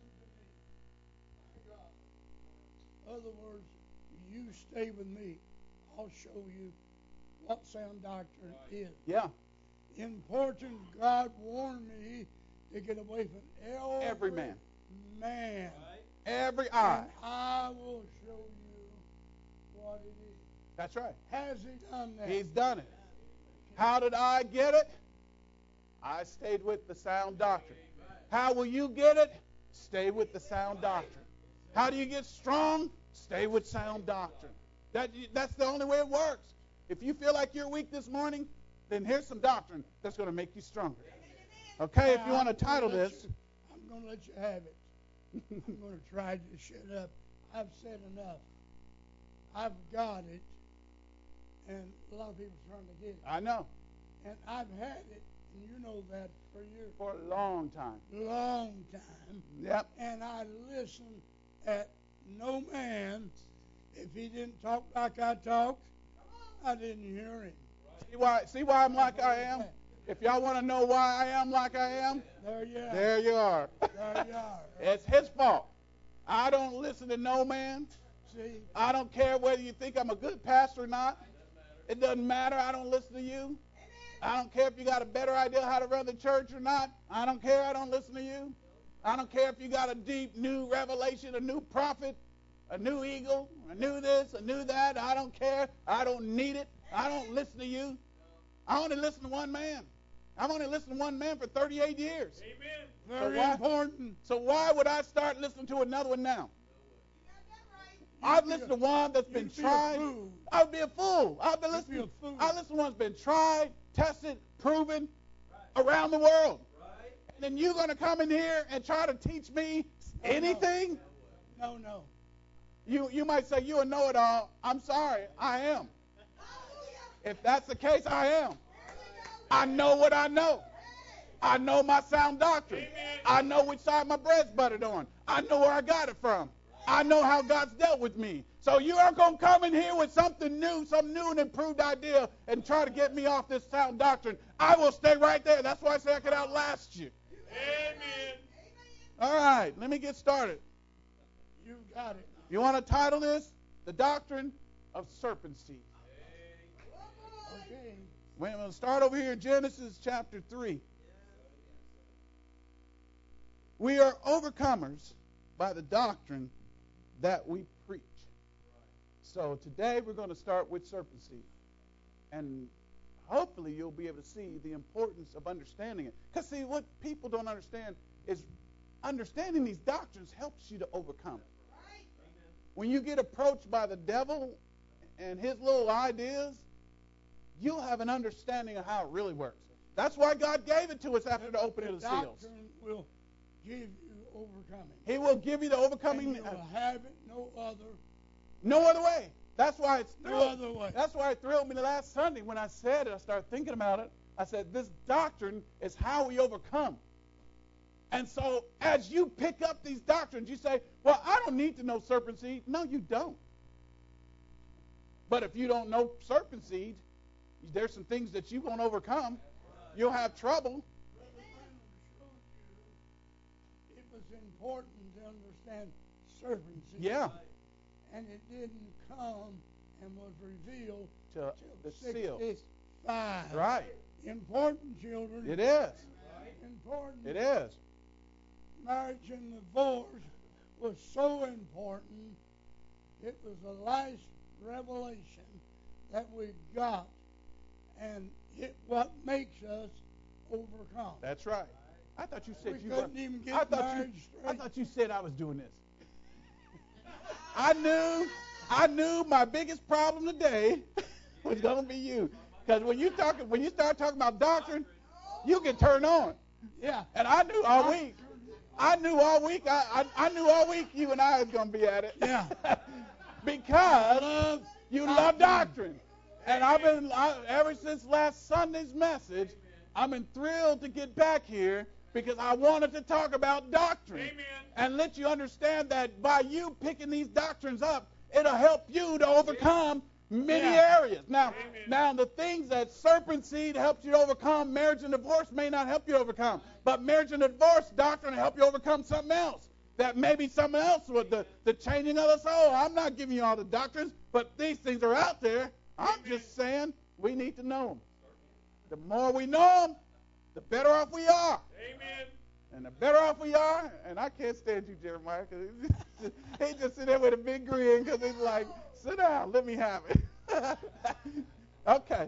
In other words, you stay with me. I'll show you what sound doctrine is. Yeah. Important, God warned me to get away from every man. Every and eye. I will show you what it is. That's right. Has he done that? He's done it. How did I get it? I stayed with the sound doctrine. How will you get it? Stay with the sound doctrine. How do you get strong? Stay with sound doctrine. That's the only way it works. If you feel like you're weak this morning, then here's some doctrine that's going to make you stronger. Okay, if you want to title this. I'm going to let you have it. I'm going to try to shut up. I've said enough. I've got it. And a lot of people are trying to get it. I know. And I've had it. And you know that for years. For a long time. Long time. Yep. And I listened at no man. If he didn't talk like I talked, I didn't hear him. See why I'm like I am? If y'all want to know why I am like I am, there you are. There you are. There you are. It's his fault. I don't listen to no man. See? I don't care whether you think I'm a good pastor or not. It doesn't matter. I don't listen to you. I don't care if you got a better idea how to run the church or not. I don't care. I don't listen to you. I don't care if you got a deep new revelation, a new prophet, a new eagle, a new this, a new that. I don't care. I don't need it. I don't listen to you. I only listen to one man. I've only listened to one man for 38 years. Amen. Very important. So why would I start listening to another one now? I've listened to one that's been tried. I would be a fool. I listen to one that's been tried, tested, proven around the world. And then you're going to come in here and try to teach me anything? No. You might say you're a know-it-all. I'm sorry, I am. If that's the case, I am. I know what I know. I know my sound doctrine. I know which side my bread's buttered on. I know where I got it from. I know how God's dealt with me. So you aren't going to come in here with something new, some new and improved idea and try to get me off this sound doctrine. I will stay right there. That's why I say I could outlast you. Amen. All right, let me get started. You got it. You want to title this? The Doctrine of Serpent Seed. Okay. We're going to start over here in Genesis chapter 3. We are overcomers by the doctrine that we preach. So today we're going to start with serpent seed. And hopefully you'll be able to see the importance of understanding it. Because see, what people don't understand is understanding these doctrines helps you to overcome it. When you get approached by the devil and his little ideas, you'll have an understanding of how it really works. That's why God gave it to us after the opening of the seals. The doctrine will give you overcoming. He will give you the overcoming. And you will have it no other way. That's why it's no other way. That's why it thrilled me last Sunday when I said it. I started thinking about it. I said, this doctrine is how we overcome. And so as you pick up these doctrines, you say, well, I don't need to know serpent seed. No, you don't. But if you don't know serpent seed, there's some things that you won't overcome. You'll have trouble. It was important to understand serpent seed. Yeah. And it didn't come and was revealed to the seal. 65. Right. Important, children. It is. Important. It is. Marriage and divorce was so important. It was the last revelation that we got, and it what makes us overcome. That's right. I thought you said we you couldn't were. even get married straight. I thought you said I was doing this. I knew my biggest problem today was going to be you, because when you start talking about doctrine, you can turn on. Yeah. And I knew all week. I knew all week you and I was going to be at it. Yeah. Because you love doctrine. And ever since last Sunday's message, I've been thrilled to get back here because I wanted to talk about doctrine. Amen. And let you understand that by you picking these doctrines up, it'll help you to overcome many areas. Now, the things that serpent seed helps you to overcome, marriage and divorce may not help you to overcome. But marriage and divorce doctrine will help you overcome something else. That maybe something else with the changing of the soul. I'm not giving you all the doctrines, but these things are out there. I'm just saying we need to know them. The more we know them, the better off we are. Amen. And the better off we are, and I can't stand you, Jeremiah, because he just sit there with a big grin because he's like, sit down, let me have it. Okay.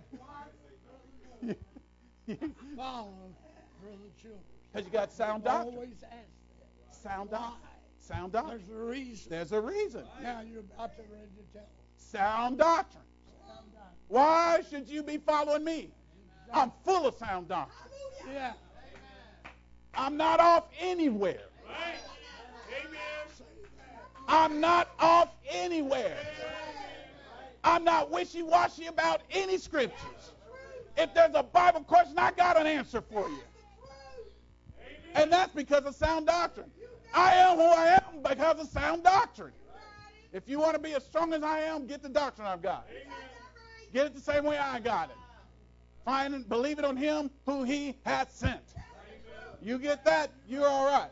Follow, brother children. Because you got sound doctrine. Always ask that. Sound doctrine. Sound doctrine. There's a reason. There's a reason. Now you're about to ready to tell. Sound doctrine. Sound doctrine. Why should you be following me? I'm full of sound doctrine. Yeah. I'm not off anywhere. Right. Amen. I'm not off anywhere. I'm not wishy-washy about any scriptures. If there's a Bible question, I got an answer for you. And that's because of sound doctrine. I am who I am because of sound doctrine. If you want to be as strong as I am, get the doctrine I've got. Get it the same way I got it. Find and believe it on him who he hath sent. You get that, you're all right.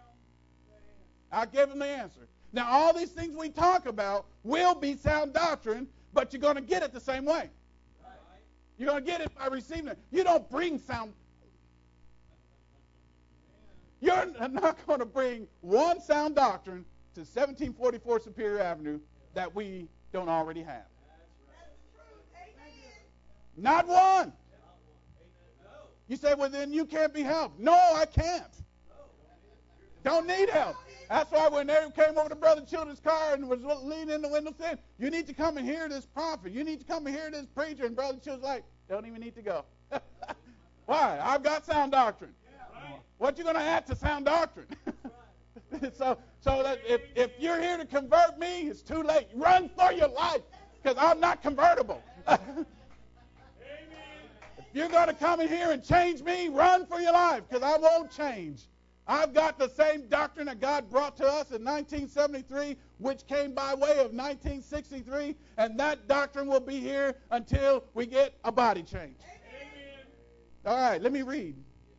I gave him the answer. Now, all these things we talk about will be sound doctrine, but you're going to get it the same way. You're going to get it by receiving it. You don't bring sound. You're not going to bring one sound doctrine to 1744 Superior Avenue that we don't already have. Not one. You say, well, then you can't be helped. No, I can't. Don't need help. That's why when they came over to Brother Children's car and was leaning in the window saying, you need to come and hear this prophet. You need to come and hear this preacher. And Brother Children's like, don't even need to go. Why? I've got sound doctrine. What you going to add to sound doctrine? so that if you're here to convert me, it's too late. Run for your life because I'm not convertible. If you're going to come in here and change me, run for your life because I won't change. I've got the same doctrine that God brought to us in 1973, which came by way of 1963, and that doctrine will be here until we get a body change. Amen. All right, let me read.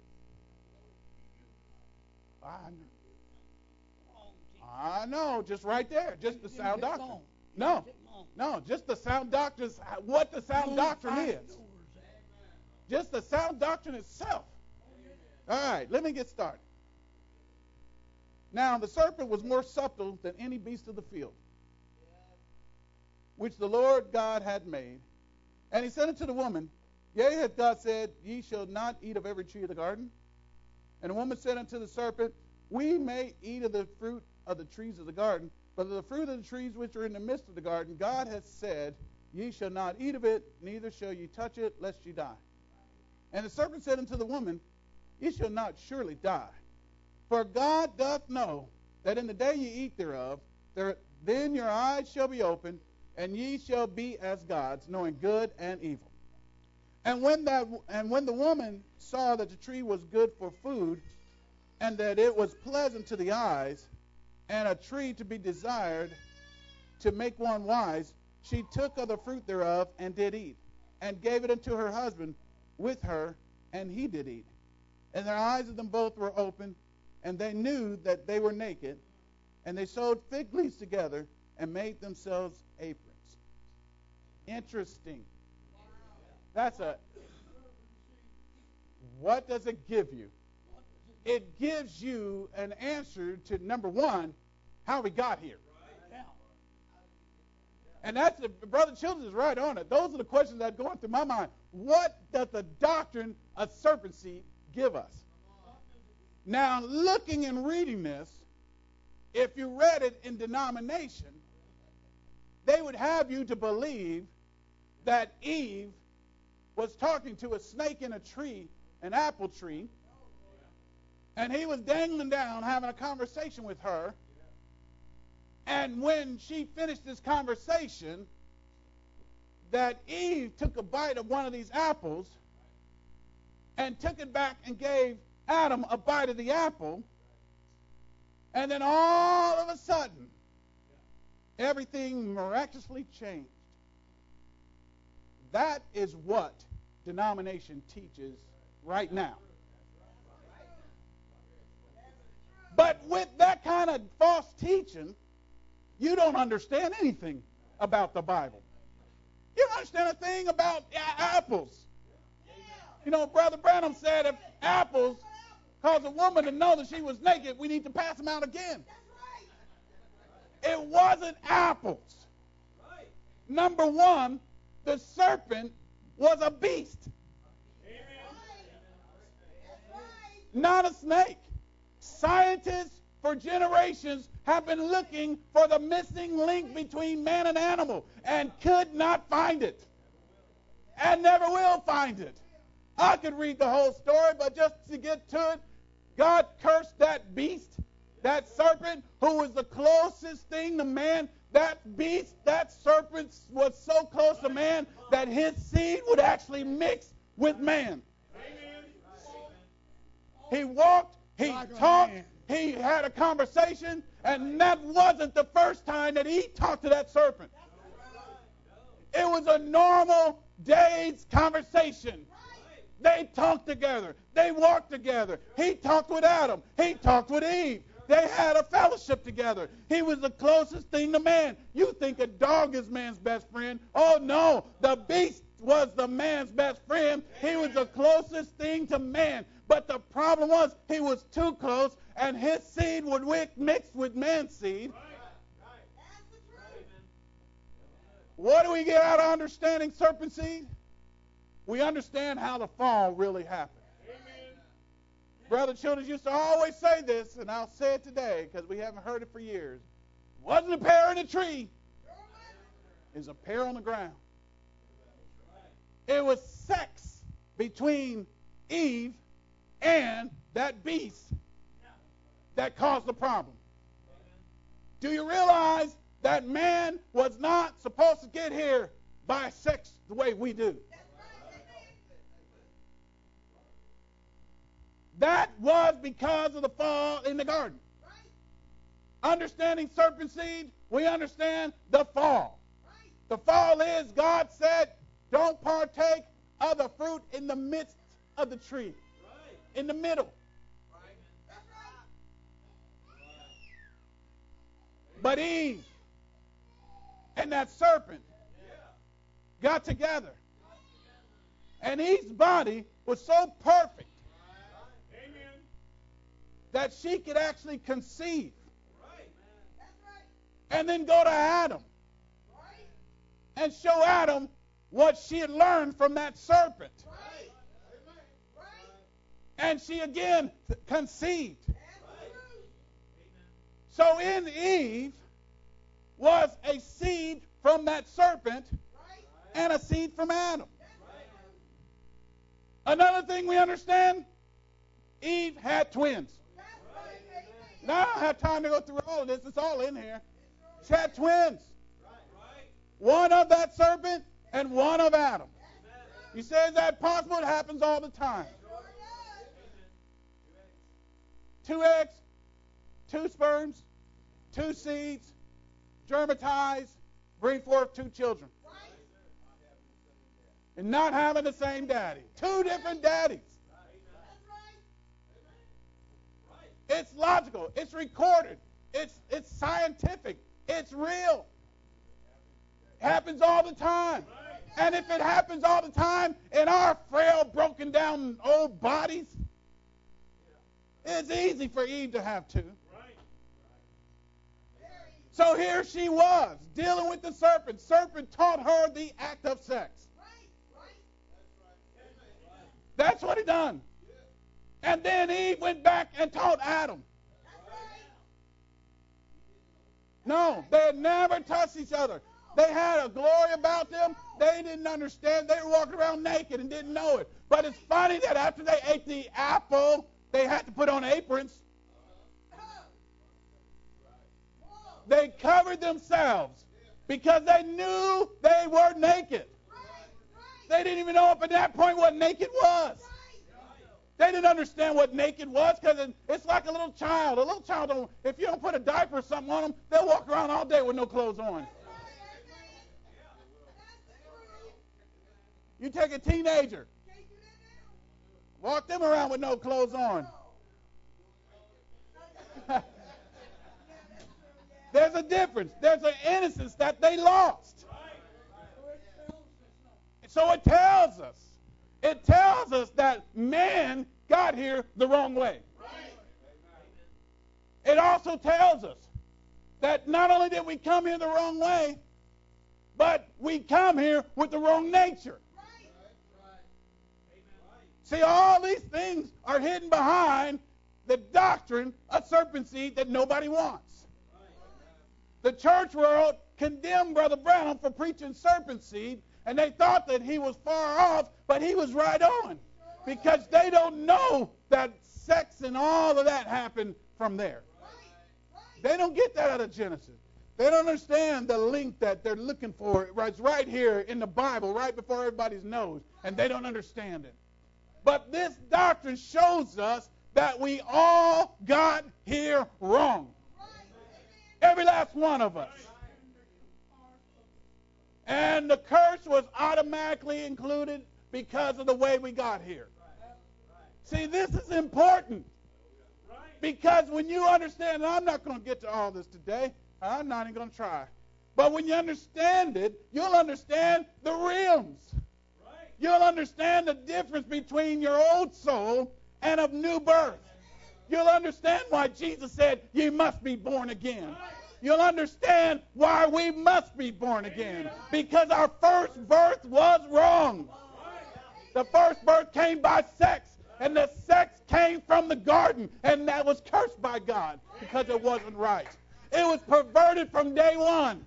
I know, just right there, just the sound doctrine. No, just the sound doctrine, what the sound doctrine is. Just the sound doctrine itself. All right, let me get started. Now, the serpent was more subtle than any beast of the field, which the Lord God had made. And he said unto the woman, Yea, hath God said, Ye shall not eat of every tree of the garden? And the woman said unto the serpent, We may eat of the fruit of the trees of the garden, but of the fruit of the trees which are in the midst of the garden, God hath said, Ye shall not eat of it, neither shall ye touch it, lest ye die. And the serpent said unto the woman, Ye shall not surely die. For God doth know that in the day ye eat thereof, then your eyes shall be opened, and ye shall be as gods, knowing good and evil. And when the woman saw that the tree was good for food, and that it was pleasant to the eyes, and a tree to be desired to make one wise, she took of the fruit thereof, and did eat, and gave it unto her husband with her, and he did eat. And their eyes of them both were opened, and they knew that they were naked, and they sewed fig leaves together and made themselves aprons. Interesting. What does it give you? It gives you an answer to, number one, how we got here. And that's, Brother Children is right on it. Those are the questions that are going through my mind. What does the doctrine of serpent seed give us? Now, looking and reading this, if you read it in denomination, they would have you to believe that Eve was talking to a snake in a tree, an apple tree, and he was dangling down having a conversation with her. And when she finished this conversation, that Eve took a bite of one of these apples and took it back and gave Adam a bite of the apple, and then all of a sudden, everything miraculously changed. That is what denomination teaches right now. But with that kind of false teaching, you don't understand anything about the Bible. You don't understand a thing about apples. You know, Brother Branham said if apples cause a woman to know that she was naked, we need to pass them out again. It wasn't apples. Number one, the serpent was a beast. Not a snake. Scientists for generations have been looking for the missing link between man and animal and could not find it. And never will find it. I could read the whole story, but just to get to it, God cursed that beast, that serpent, who was the closest thing to man. That beast, that serpent was so close to man that his seed would actually mix with man. He walked, he talked, he had a conversation, and that wasn't the first time that he talked to that serpent. It was a normal day's conversation. They talked together. They walked together. He talked with Adam. He talked with Eve. They had a fellowship together. He was the closest thing to man. You think a dog is man's best friend. Oh, no. The beast was the man's best friend. He was the closest thing to man. But the problem was he was too close, and his seed would mix with man's seed. What do we get out of understanding serpent seed? We understand how the fall really happened. Brother Childers used to always say this, and I'll say it today because we haven't heard it for years. It wasn't a pear in a tree. It was a pear on the ground. It was sex between Eve and that beast that caused the problem. Do you realize that man was not supposed to get here by sex the way we do? That was because of the fall in the garden. Understanding serpent seed, we understand the fall. The fall is God said, don't partake of the fruit in the midst of the tree. In the middle. But Eve and that serpent got together. And Eve's body was so perfect that she could actually conceive. And then go to Adam and show Adam what she had learned from that serpent. And she again conceived. So in Eve was a seed from that serpent and a seed from Adam. Another thing we understand, Eve had twins. Now I don't have time to go through all of this. It's all in here. She had twins. One of that serpent and one of Adam. You say, is that possible? It happens all the time. 2 eggs, 2 sperms, 2 seeds, germatize, bring forth 2 children. And not having the same daddy. 2 different daddies. It's logical. It's recorded. It's scientific. It's real. It happens all the time. And if it happens all the time in our frail, broken down old bodies, it's easy for Eve to have 2. So here she was, dealing with the serpent. Serpent taught her the act of sex. That's what he done. And then Eve went back and taught Adam. No, they had never touched each other. They had a glory about them. They didn't understand. They were walking around naked and didn't know it. But it's funny that after they ate the apple, they had to put on aprons. They covered themselves because they knew they were naked. They didn't even know up at that point what naked was. They didn't understand what naked was because it's like a little child. A little child, if you don't put a diaper or something on them, they'll walk around all day with no clothes on. You take a teenager, walk them around with no clothes on. There's a difference. There's an innocence that they lost. So it tells us. It tells us that man got here the wrong way. It also tells us that not only did we come here the wrong way, but we come here with the wrong nature. See, all these things are hidden behind the doctrine of serpent seed that nobody wants. The church world condemned Brother Branham for preaching serpent seed, and they thought that he was far off, but he was right on. Because they don't know that sex and all of that happened from there. They don't get that out of Genesis. They don't understand the link that they're looking for. It's right here in the Bible, right before everybody's nose, and they don't understand it. But this doctrine shows us that we all got here wrong. Every last one of us. And the curse was automatically included because of the way we got here. See, this is important. Because when you understand, and I'm not going to get to all this today. I'm not even going to try. But when you understand it, you'll understand the realms. You'll understand the difference between your old soul and of new birth. You'll understand why Jesus said, you must be born again. You'll understand why we must be born again. Because our first birth was wrong. The first birth came by sex. And the sex came from the garden, and that was cursed by God because it wasn't right. It was perverted from day one.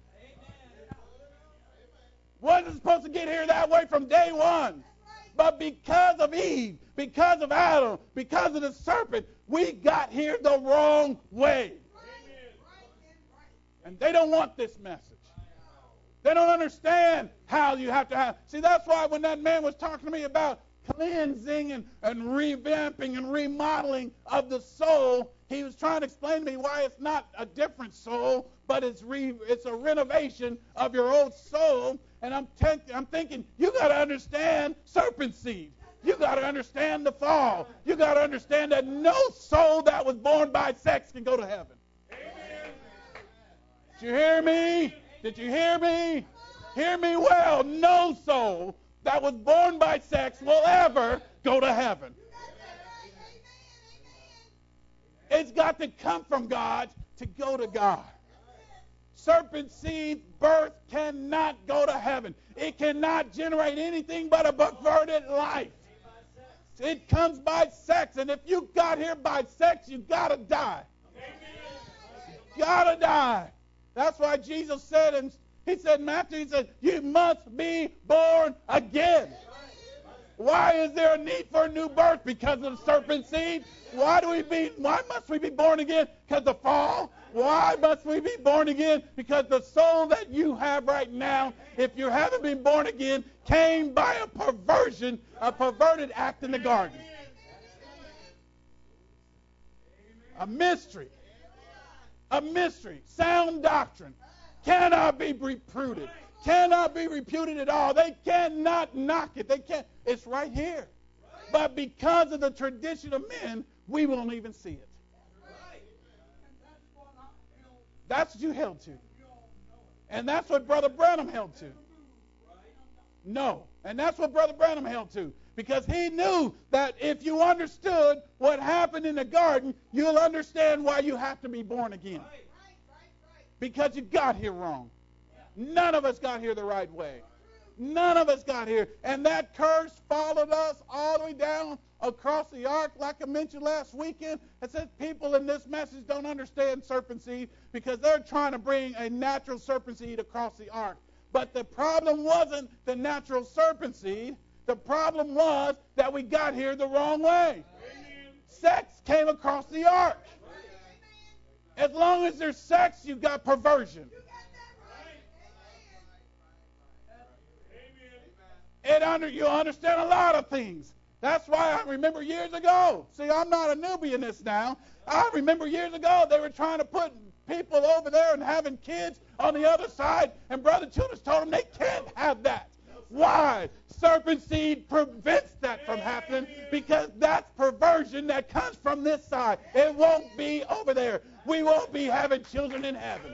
Wasn't supposed to get here that way from day one. But because of Eve, because of Adam, because of the serpent, we got here the wrong way. And they don't want this message. They don't understand how you have to have. See, that's why when that man was talking to me about cleansing and revamping and remodeling of the soul, he was trying to explain to me why it's not a different soul, but it's a renovation of your old soul. And I'm thinking, you got to understand serpent seed. You got to understand the fall. You got to understand that no soul that was born by sex can go to heaven. Amen. Did you hear me? Did you hear me? Hear me well. No soul that was born by sex will ever go to heaven. It's got to come from God to go to God. Serpent seed birth cannot go to heaven. It cannot generate anything but a perverted life. It comes by sex, and if you got here by sex, you gotta die. You gotta die. That's why Jesus said, and he said, Matthew, he said, you must be born again. Why is there a need for a new birth? Because of the serpent seed? Why must we be born again? Because of the fall? Why must we be born again? Because the soul that you have right now, if you haven't been born again, came by a perversion, a perverted act in the garden. A mystery. A mystery. Sound doctrine. Cannot be refuted. Cannot be refuted at all. They cannot knock it. They can't. It's right here. But because of the tradition of men, we won't even see it. That's what you held to. And that's what Brother Branham held to. No. And that's what Brother Branham held to. Because he knew that if you understood what happened in the garden, you'll understand why you have to be born again. Because you got here wrong. None of us got here the right way. None of us got here. And that curse followed us all the way down across the ark, like I mentioned last weekend. It says people in this message don't understand serpent seed because they're trying to bring a natural serpent seed across the ark. But the problem wasn't the natural serpent seed. The problem was that we got here the wrong way. Amen. Sex came across the ark. Right. As long as there's sex, you've got perversion. You'll understand a lot of things. That's why I remember years ago. See, I'm not a newbie in this now. I remember years ago they were trying to put people over there and having kids on the other side, and Brother Tudors told them they can't have that. Why? Serpent seed prevents that from happening because that's perversion that comes from this side. It won't be over there. We won't be having children in heaven.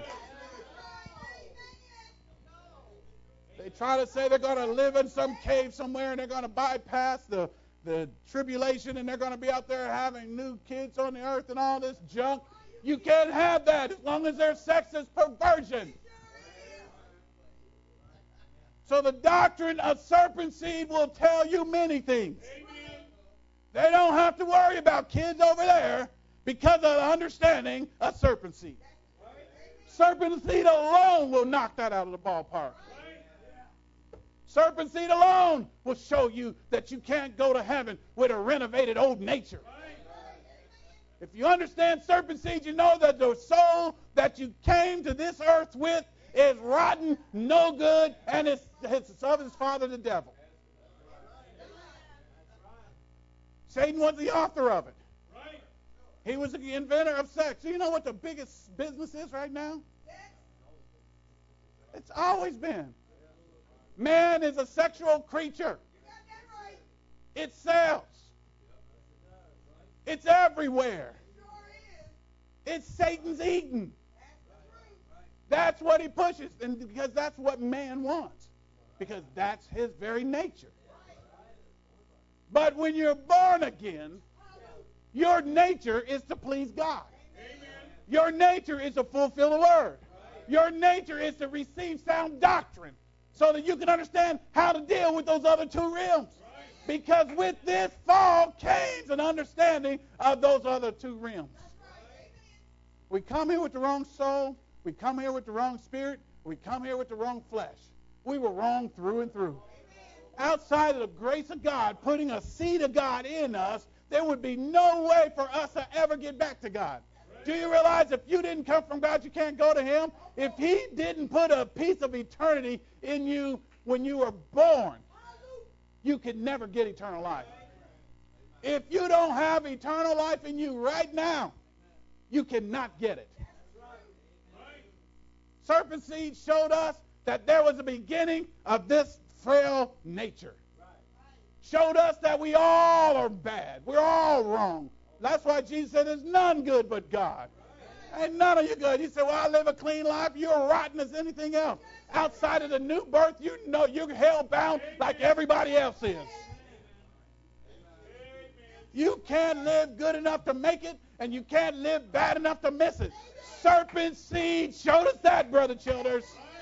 They try to say they're going to live in some cave somewhere and they're going to bypass the tribulation and they're going to be out there having new kids on the earth and all this junk. You can't have that as long as there's sex is perversion. So the doctrine of serpent seed will tell you many things. They don't have to worry about kids over there because of the understanding of serpent seed. Serpent seed alone will knock that out of the ballpark. Serpent seed alone will show you that you can't go to heaven with a renovated old nature. If you understand serpent seed, you know that the soul that you came to this earth with is rotten, no good, and it's of his father, the devil. Satan was the author of it. He was the inventor of sex. Do you know what the biggest business is right now? It's always been. Man is a sexual creature. It sells. It's everywhere. It's Satan's Eden. That's what he pushes, and because that's what man wants. Because that's his very nature. But when you're born again, your nature is to please God. Your nature is to fulfill the Word. Your nature is to receive sound doctrine so that you can understand how to deal with those other two realms. Because with this fall came an understanding of those other two realms. We come here with the wrong soul. We come here with the wrong spirit. We come here with the wrong flesh. We were wrong through and through. Outside of the grace of God, putting a seed of God in us, there would be no way for us to ever get back to God. Do you realize if you didn't come from God, you can't go to Him? If He didn't put a piece of eternity in you when you were born, you could never get eternal life. If you don't have eternal life in you right now, you cannot get it. Serpent seed showed us that there was a beginning of this frail nature. Showed us that we all are bad. We're all wrong. That's why Jesus said there's none good but God. Ain't none of you good. He said, well, I live a clean life. You're rotten as anything else. Outside of the new birth, you know you're hell-bound like everybody else is. You can't live good enough to make it, and you can't live bad enough to miss it. Serpent seed showed us that, Brother Childers.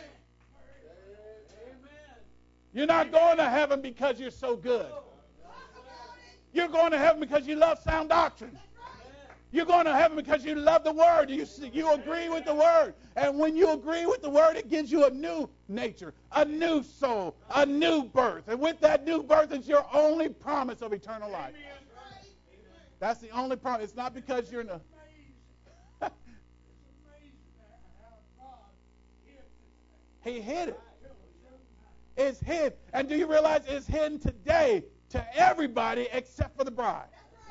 You're not going to heaven because you're so good. You're going to heaven because you love sound doctrine. You're going to heaven because you love the Word. You agree with the Word. And when you agree with the Word, it gives you a new nature, a new soul, a new birth. And with that new birth, it's your only promise of eternal life. That's the only promise. It's not because you're in a... He hid it. It's hid. And do you realize it's hidden today to everybody except for the bride?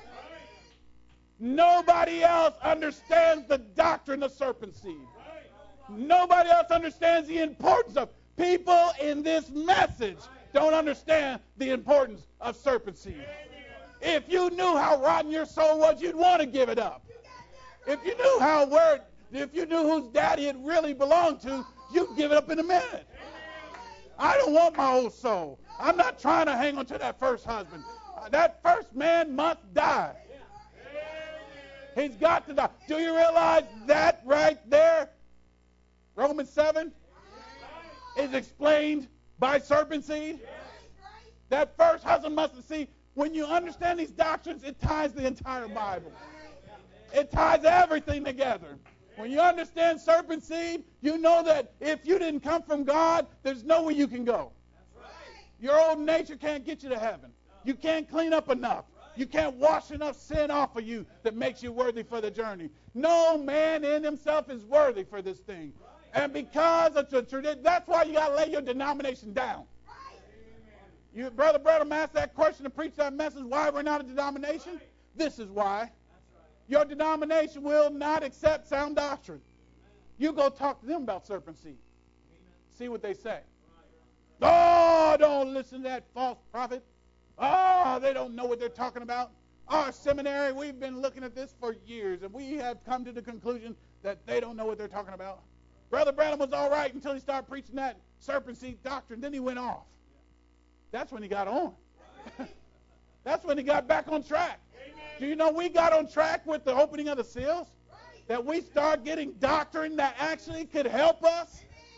Nobody else understands the doctrine of serpent seed. Nobody else understands the importance of people in this message don't understand the importance of serpent seed. If you knew how rotten your soul was, you'd want to give it up. If you knew whose daddy it really belonged to, you'd give it up in a minute. I don't want my old soul. I'm not trying to hang on to that first husband. That first man must die. He's got to die. Do you realize that right there, Romans 7, is explained by serpent seed? That first husband must see. When you understand these doctrines, it ties the entire Bible. It ties everything together. When you understand serpent seed, you know that if you didn't come from God, there's nowhere you can go. Your old nature can't get you to heaven. You can't clean up enough. You can't wash enough sin off of you that makes you worthy for the journey. No man in himself is worthy for this thing. And because of the tradition, that's why you got to lay your denomination down. You, Brother Branham asked that question to preach that message, why we're not a denomination. This is why. Your denomination will not accept sound doctrine. You go talk to them about serpent seed. See what they say. Oh, don't listen to that false prophet. Oh, they don't know what they're talking about. Our seminary, we've been looking at this for years, and we have come to the conclusion that they don't know what they're talking about. Brother Branham was all right until he started preaching that serpent seed doctrine. Then he went off. That's when he got on. That's when he got back on track. Do you know we got on track with the opening of the seals? That we start getting doctrine that actually could help us?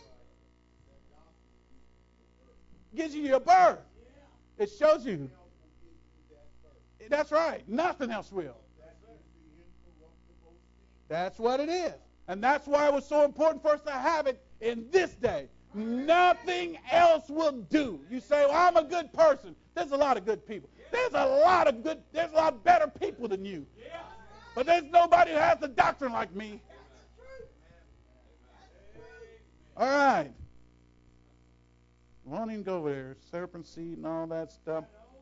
Gives you your birth. It shows you. That's right. Nothing else will. That's what it is. And that's why it was so important for us to have it in this day. Nothing else will do. You say, well, I'm a good person. There's a lot of good people. There's a lot better people than you. But there's nobody who has the doctrine like me. All right. Won't even go there. Serpent seed and all that stuff.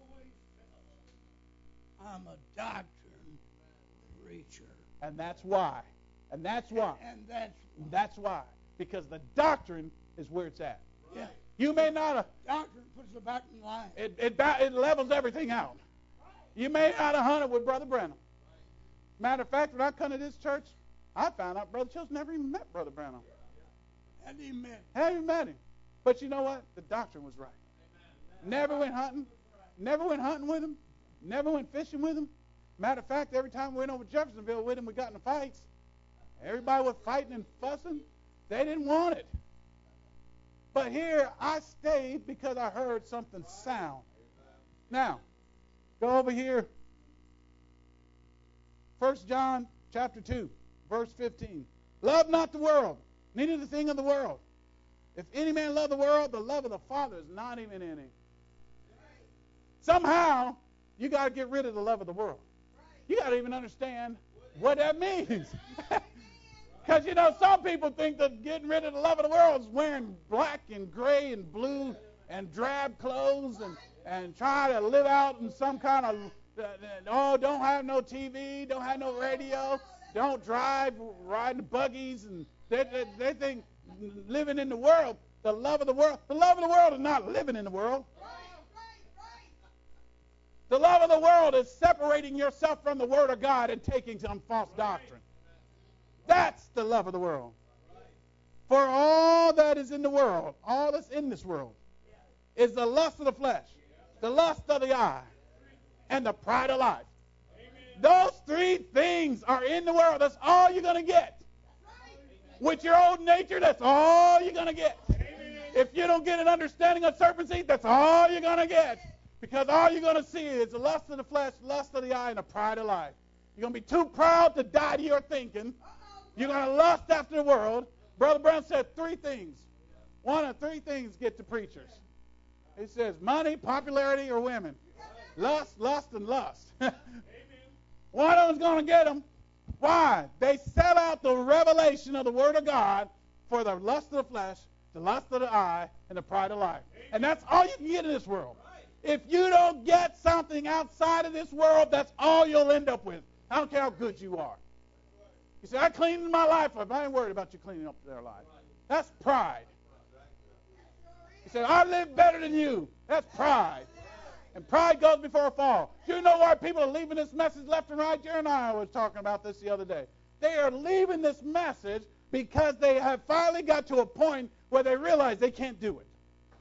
I'm a doctrine preacher. And that's why. And that's why. And that's why. Because the doctrine is where it's at. Yeah. You may not have. Doctrine puts it back in line. It levels everything out. You may not have hunted with Brother Branham. Matter of fact, when I come to this church, I found out Brother Chills never even met Brother Branham. Hadn't even met him. Hadn't even met him. But you know what? The doctrine was right. Never went hunting. Never went hunting with him. Never went fishing with him. Matter of fact, every time we went over Jeffersonville with him, we got in fights. Everybody was fighting and fussing. They didn't want it. But here, I stayed because I heard something sound. Now, Go over here. 1 John chapter 2, verse 15. Love not the world, neither the thing of the world. If any man love the world, the love of the Father is not even in him. Somehow, you got to get rid of the love of the world. You got to even understand what that means. Because, you know, some people think that getting rid of the love of the world is wearing black and gray and blue and drab clothes and trying to live out in some kind of, don't have no TV, don't have no radio, don't drive, riding buggies, and they think living in the world, the love of the world is not living in the world. The love of the world is separating yourself from the Word of God and taking some false doctrine. That's the love of the world. For all that is in the world, all that's in this world, is the lust of the flesh, the lust of the eye, and the pride of life. Those three things are in the world. That's all you're going to get. With your old nature, that's all you're going to get. If you don't get an understanding of serpent seed, that's all you're going to get. Because all you're going to see is the lust of the flesh, lust of the eye, and the pride of life. You're going to be too proud to die to your thinking. You're going to lust after the world. Brother Brown said three things. One of three things get to preachers. He says money, popularity, or women. Lust, lust, and lust. One of them's going to get them. Why? They sell out the revelation of the Word of God for the lust of the flesh, the lust of the eye, and the pride of life. And that's all you can get in this world. If you don't get something outside of this world, that's all you'll end up with. I don't care how good you are. You say, I cleaned my life up. I ain't worried about you cleaning up their life. That's pride. You say, I live better than you. That's pride. And pride goes before a fall. Do you know why people are leaving this message left and right? Jerry and I was talking about this the other day. They are leaving this message because they have finally got to a point where they realize they can't do it.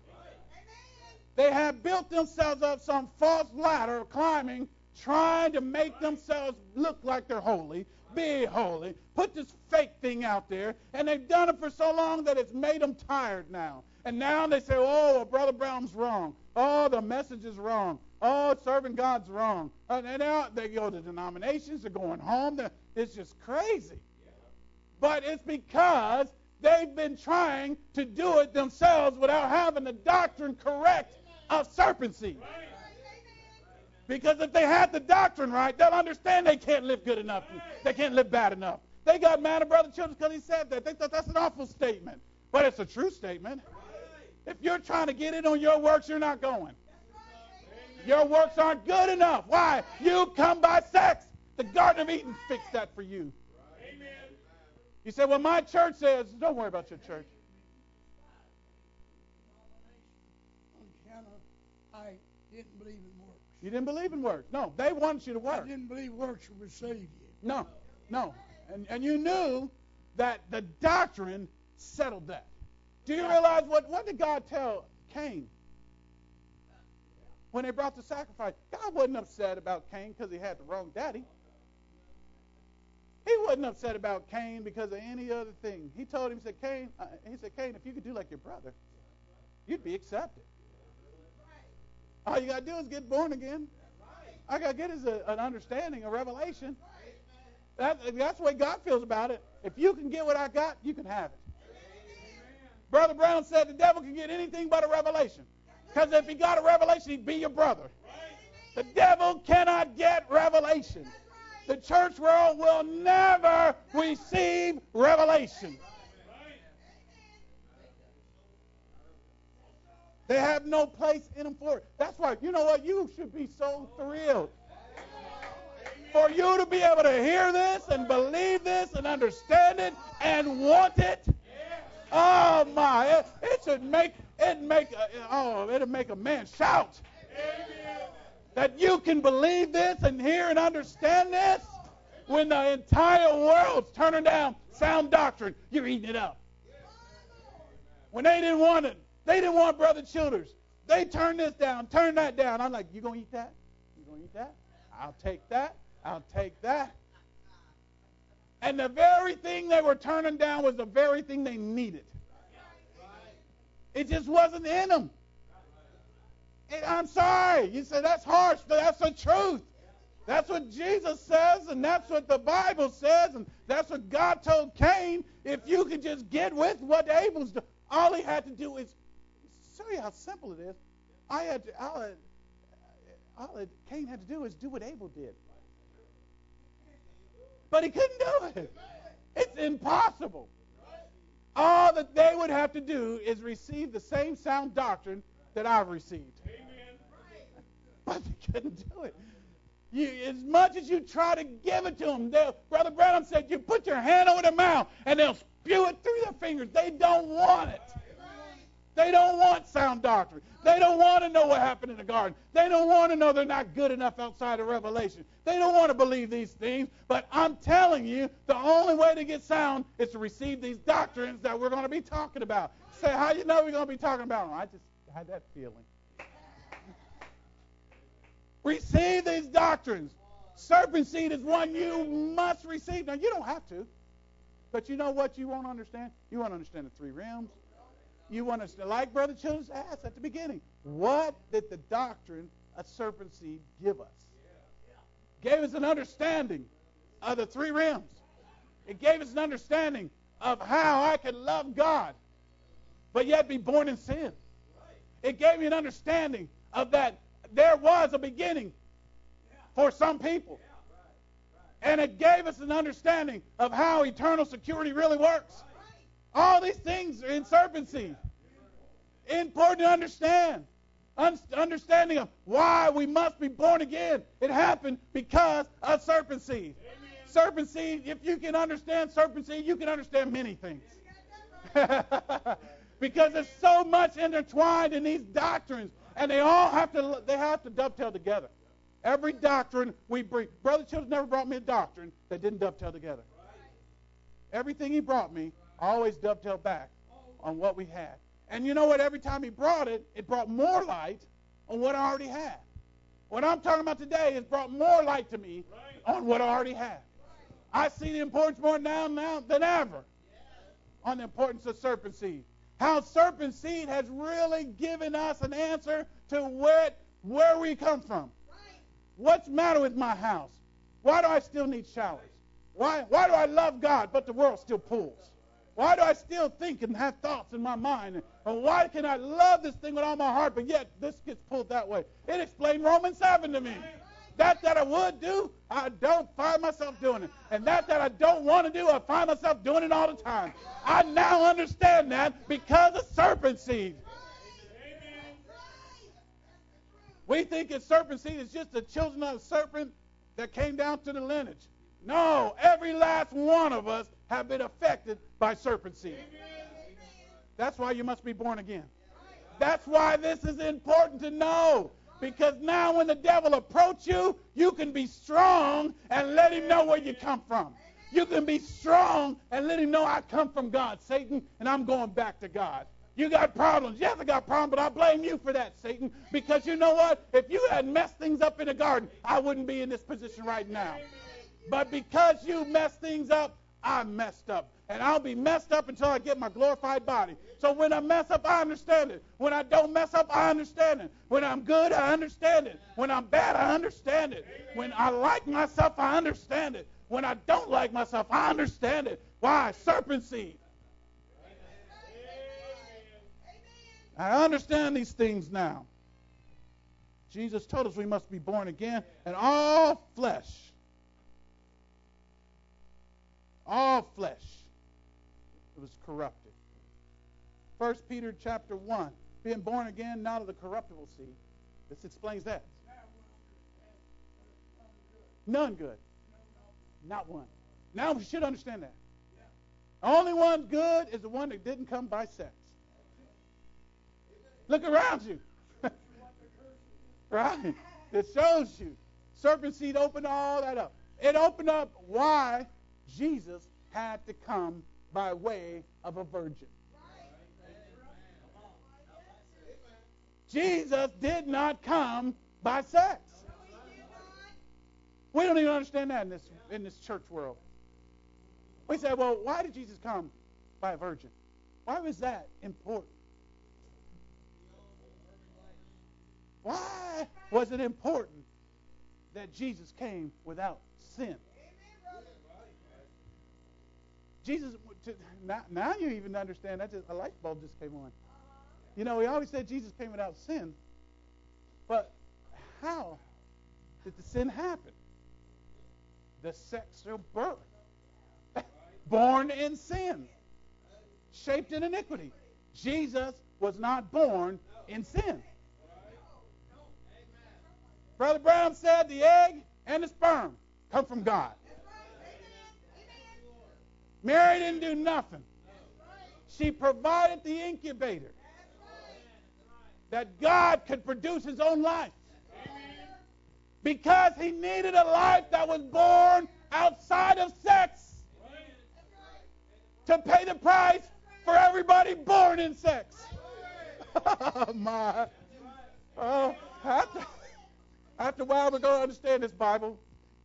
They have built themselves up some false ladder of climbing, trying to make themselves look like they're holy, be holy, put this fake thing out there, and they've done it for so long that it's made them tired now. And now they say, oh, well, Brother Brown's wrong. Oh, the message is wrong. Oh, serving God's wrong. And now they go to denominations, they're going home. It's just crazy. But it's because they've been trying to do it themselves without having the doctrine correct of serpent seed. Because if they had the doctrine right, they'll understand they can't live good enough. They can't live bad enough. They got mad at Brother Childers because he said that. They thought that's an awful statement. But it's a true statement. If you're trying to get in on your works, you're not going. Your works aren't good enough. Why? You come by sex. The Garden of Eden fixed that for you. You say, well, my church says, don't worry about your church. I didn't believe in works. You didn't believe in works. No, they wanted you to work. I didn't believe works would save you. No. And you knew that the doctrine settled that. Do you realize what did God tell Cain when they brought the sacrifice? God wasn't upset about Cain because he had the wrong daddy. He wasn't upset about Cain because of any other thing. He told him, Cain, if you could do like your brother, you'd be accepted. All you got to do is get born again. All you got to get is an understanding, a revelation. That's the way God feels about it. If you can get what I got, you can have it. Brother Brown said the devil can get anything but a revelation. Because if he got a revelation, he'd be your brother. The devil cannot get revelation. The church world will never receive revelation. They have no place in them for it. That's why, you know what? You should be so thrilled. For you to be able to hear this and believe this and understand it and want it. Oh my! It'll make a man shout. That you can believe this and hear and understand this when the entire world's turning down sound doctrine. You're eating it up. When they didn't want it, they didn't want Brother Childers. They turned this down, turned that down. I'm like, you gonna eat that? You gonna eat that? I'll take that. I'll take that. And the very thing they were turning down was the very thing they needed. It just wasn't in them. I'm sorry. You say, that's harsh, but that's the truth. That's what Jesus says, and that's what the Bible says, and that's what God told Cain. If you could just get with what Abel's doing, all he had to do is show you how simple it is. All that Cain had to do is do what Abel did. But he couldn't do it. It's impossible. All that they would have to do is receive the same sound doctrine that I've received. But they couldn't do it. As much as you try to give it to them, Brother Branham said, you put your hand over their mouth and they'll spew it through their fingers. They don't want it. They don't want sound doctrine. They don't want to know what happened in the garden. They don't want to know they're not good enough outside of Revelation. They don't want to believe these things. But I'm telling you, the only way to get sound is to receive these doctrines that we're going to be talking about. Say, how you know we're going to be talking about them? I just had that feeling. Receive these doctrines. Serpent seed is one you must receive. Now, you don't have to. But you know what you won't understand? You won't understand the three realms. You want to, like Brother Childers asked at the beginning, what did the doctrine of serpent seed give us? Gave us an understanding of the three realms. It gave us an understanding of how I can love God, but yet be born in sin. It gave me an understanding of that there was a beginning for some people. And it gave us an understanding of how eternal security really works. All these things are in serpent seed. Important to understand. Understanding of why we must be born again. It happened because of serpent seed. Serpent seed, if you can understand serpent seed, you can understand many things. Because it's so much intertwined in these doctrines. And they all have to dovetail together. Every doctrine we bring. Brother Childers never brought me a doctrine that didn't dovetail together. Everything he brought me always dovetailed back on what we had. And you know what? Every time he brought it, it brought more light on what I already had. What I'm talking about today has brought more light to me on what I already had. I see the importance more now than ever on the importance of serpent seed. How serpent seed has really given us an answer to where we come from. What's the matter with my house? Why do I still need showers? Why do I love God but the world still pulls? Why do I still think and have thoughts in my mind? And why can I love this thing with all my heart but yet this gets pulled that way? It explained Romans 7 to me. That I would do, I don't find myself doing it. And that I don't want to do, I find myself doing it all the time. I now understand that because of serpent seed. We think that serpent seed is just the children of the serpent that came down to the lineage. No, every last one of us have been affected by serpent seed. That's why you must be born again. That's why this is important to know. Because now when the devil approaches you, you can be strong and let him know where you come from. You can be strong and let him know I come from God, Satan, and I'm going back to God. You got problems. Yes, I got problems, but I blame you for that, Satan. Because you know what? If you had messed things up in the garden, I wouldn't be in this position right now. But because you messed things up, I messed up. And I'll be messed up until I get my glorified body. So when I mess up, I understand it. When I don't mess up, I understand it. When I'm good, I understand it. When I'm bad, I understand it. When I like myself, I understand it. When I don't like myself, I understand it. Why? Serpent seed. I understand these things now. Jesus told us we must be born again, and all flesh it was corrupted. 1 Peter chapter 1, being born again, not of the corruptible seed. This explains that. None good. Not one. Now we should understand that. The only one good is the one that didn't come by sex. Look around you. Right? It shows you. Serpent seed opened all that up. It opened up why Jesus had to come by way of a virgin. Jesus did not come by sex. We don't even understand that in this church world. We say, well, why did Jesus come by a virgin? Why was that important? was it important that Jesus came without sin? Jesus, now you even understand. A light bulb just came on. You know, we always said Jesus came without sin. But how did the sin happen? The sexual birth. Born in sin. Shaped in iniquity. Jesus was not born in sin. Brother Brown said the egg and the sperm come from God. Mary didn't do nothing. She provided the incubator that God could produce his own life. Because he needed a life that was born outside of sex to pay the price for everybody born in sex. Oh, my. Oh, after a while, we're going to understand this Bible.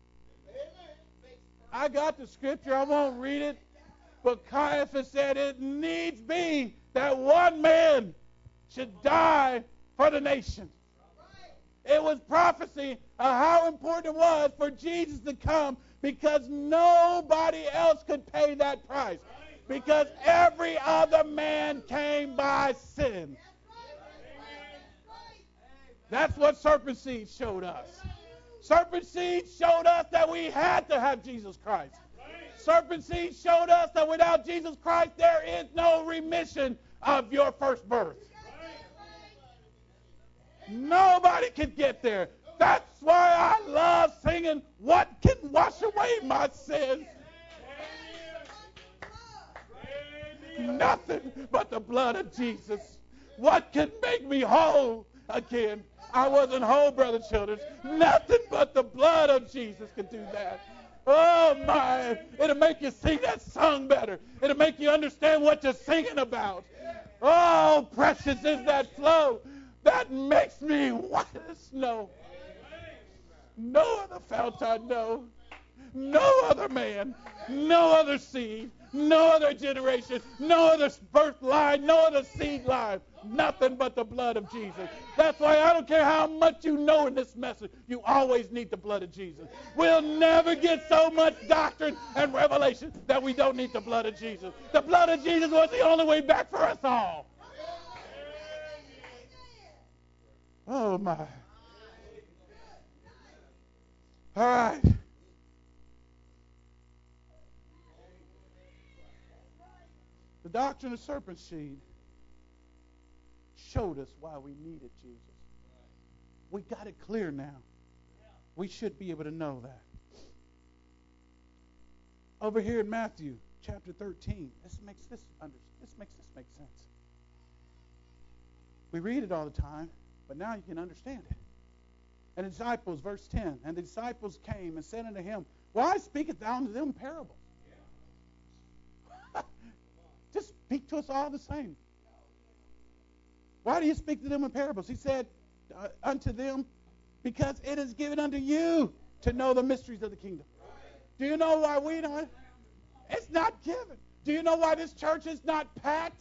I got the scripture. I won't read it. But Caiaphas said it needs be that one man should die for the nation. It was prophecy of how important it was for Jesus to come because nobody else could pay that price. Because every other man came by sin. That's what serpent seed showed us. Serpent seed showed us that we had to have Jesus Christ. Serpent seed showed us that without Jesus Christ there is no remission of your first birth. Nobody can get there. That's why I love singing, "What can wash away my sins?" Nothing but the blood of Jesus. What can make me whole again? I wasn't whole, brother Childers. Nothing but the blood of Jesus can do that. Oh, my. It'll make you sing that song better. It'll make you understand what you're singing about. Oh, precious is that flow that makes me white as snow. No other fount I know. No other man. No other seed. No other generation. No other birth line. No other seed line. Nothing but the blood of Jesus. That's why I don't care how much you know in this message. You always need the blood of Jesus. We'll never get so much doctrine and revelation that we don't need the blood of Jesus. The blood of Jesus was the only way back for us all. Oh, my. All right. The doctrine of serpent seed showed us why we needed Jesus. We got it clear now. We should be able to know that. Over here in Matthew chapter 13, this makes this make sense. We read it all the time, but now you can understand it. And the disciples, verse 10, and the disciples came and said unto him, "Why speakest thou unto them parables?" Just speak to us all the same. Why do you speak to them in parables? He said unto them, because it is given unto you to know the mysteries of the kingdom. Do you know why we don't? It's not given. Do you know why this church is not packed?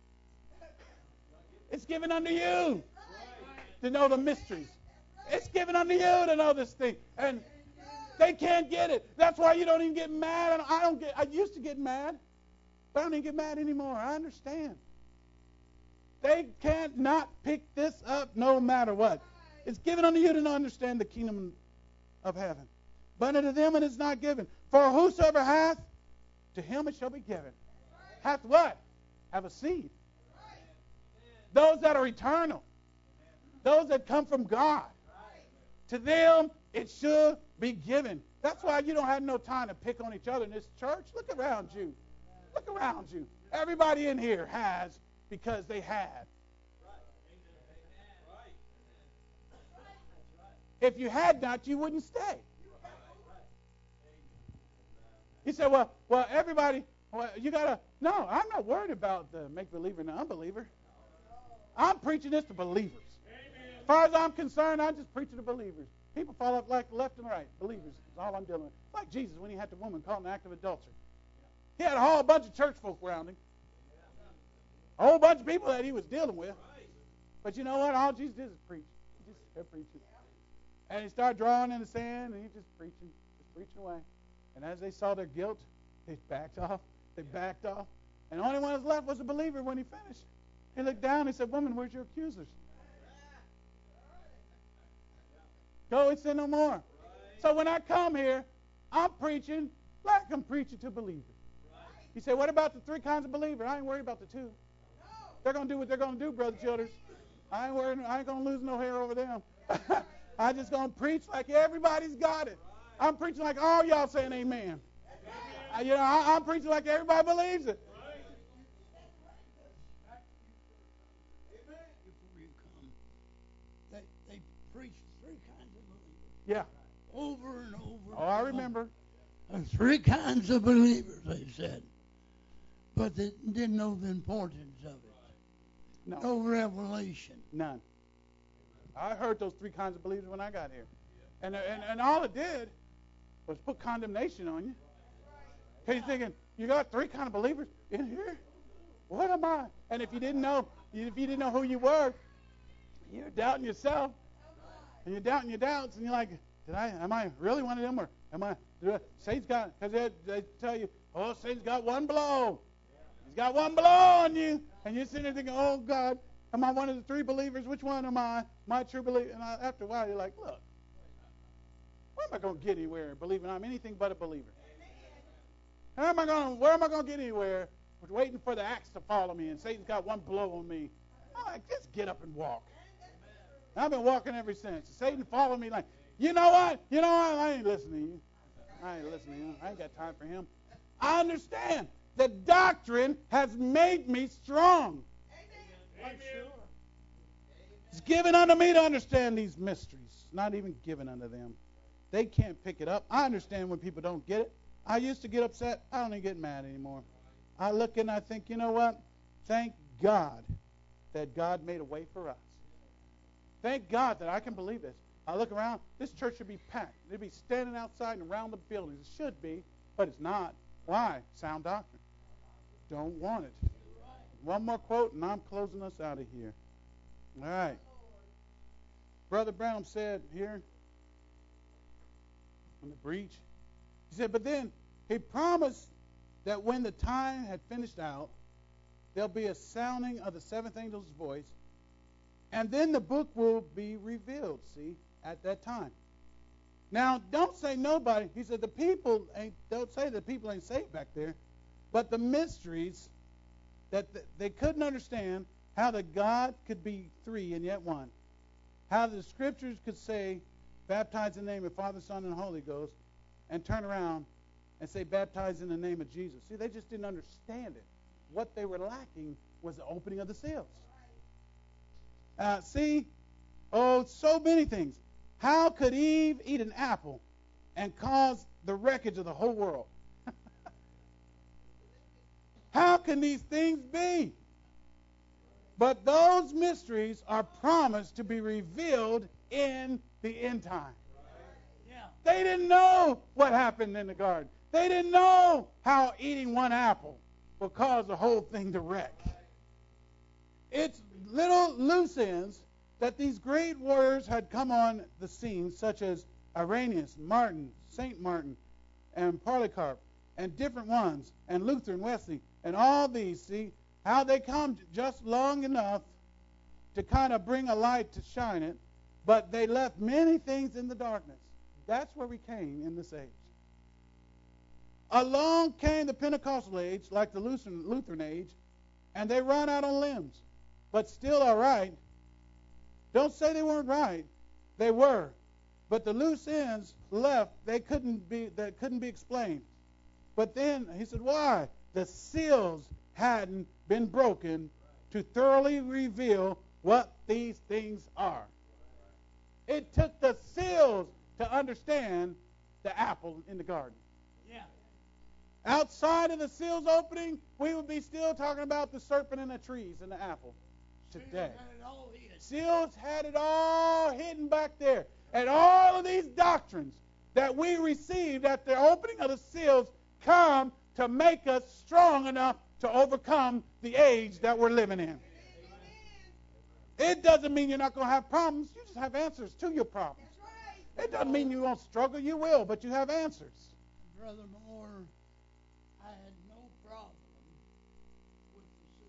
It's given unto you to know the mysteries. It's given unto you to know this thing. And they can't get it. That's why you don't even get mad. I used to get mad. But I don't even get mad anymore. I understand. They can't not pick this up no matter what. It's given unto you to understand the kingdom of heaven. But unto them it is not given. For whosoever hath, to him it shall be given. Hath what? Have a seed. Those that are eternal. Those that come from God. To them it should be given. That's why you don't have no time to pick on each other in this church. Look around you. Look around you. Everybody in here has because they had. If you had not, you wouldn't stay. You say, well, everybody, you got to, no, I'm not worried about the make-believer and the unbeliever. I'm preaching this to believers. As far as I'm concerned, I'm just preaching to believers. People fall up like left and right. Believers is all I'm dealing with. It's like Jesus when he had the woman caught in an act of adultery. He had a whole bunch of church folk around him. A whole bunch of people that he was dealing with. But you know what? All Jesus did is preach. He just kept preaching. And he started drawing in the sand, and he just preaching away. And as they saw their guilt, they backed off. And the only one that was left was a believer when he finished. He looked down and he said, "Woman, where's your accusers? Go and sin no more." So when I come here, I'm preaching like I'm preaching to believers. You say, "What about the three kinds of believers?" I ain't worried about the two. They're going to do what they're going to do, Brother Childers. I ain't worried. I ain't going to lose no hair over them. I'm just going to preach like everybody's got it. I'm preaching like all y'all saying amen. I'm preaching like everybody believes it. They preach three kinds of believers. Yeah. Over and over. Oh, I remember. Three kinds of believers, they said. But they didn't know the importance of it. No revelation. None. I heard those three kinds of believers when I got here. And all it did was put condemnation on you. Because you're thinking, you got three kinds of believers in here? What am I? And if you didn't know who you were, you're doubting yourself. And you're doubting your doubts, and you're like, am I really one of them? Or Satan's got, because they tell you, oh, Satan's got one blow. He's got one blow on you. And you're sitting there thinking, oh, God, am I one of the three believers? Which one am I? My true believer. And after a while, you're like, look, where am I going to get anywhere believing I'm anything but a believer? Where am I going to get anywhere waiting for the axe to fall on me and Satan's got one blow on me? I'm like, just get up and walk. I've been walking ever since. Satan followed me like, you know what? I ain't listening to you. I ain't got time for him. I understand. The doctrine has made me strong. Amen. It's given unto me to understand these mysteries. Not even given unto them. They can't pick it up. I understand when people don't get it. I used to get upset. I don't even get mad anymore. I look and I think, you know what? Thank God that God made a way for us. Thank God that I can believe this. I look around. This church should be packed. They'd be standing outside and around the buildings. It should be, but it's not. Why? Sound doctrine. Don't want it. One more quote, and I'm closing us out of here. All right. Brother Branham said here on the breach, he said, but then he promised that when the time had finished out, there'll be a sounding of the seventh angel's voice, and then the book will be revealed, see, at that time. Now, don't say nobody. He said don't say the people ain't saved back there, but the mysteries that they couldn't understand, how that God could be three and yet one, how the scriptures could say, baptize in the name of Father, Son, and Holy Ghost, and turn around and say, baptize in the name of Jesus. See, they just didn't understand it. What they were lacking was the opening of the seals. So many things. How could Eve eat an apple and cause the wreckage of the whole world? How can these things be? But those mysteries are promised to be revealed in the end time. They didn't know what happened in the garden. They didn't know how eating one apple will cause the whole thing to wreck. It's little loose ends that these great warriors had come on the scene, such as Irenaeus, Martin, St. Martin, and Polycarp, and different ones, and Luther and Wesley, and all these, see, how they come just long enough to kind of bring a light to shine it, but they left many things in the darkness. That's where we came in this age. Along came the Pentecostal age, like the Lutheran age, and they run out on limbs, but still are right. Don't say they weren't right. They were. But the loose ends left, that couldn't be explained. But then he said, why? The seals hadn't been broken to thoroughly reveal what these things are. It took the seals to understand the apple in the garden. Yeah. Outside of the seals opening, we would be still talking about the serpent and the trees and the apple today. Seals had it all hidden back there. And all of these doctrines that we received at the opening of the seals come to make us strong enough to overcome the age that we're living in. It doesn't mean you're not going to have problems. You just have answers to your problems. It doesn't mean you won't struggle. You will, but you have answers. Brother Moore, I had no problem with the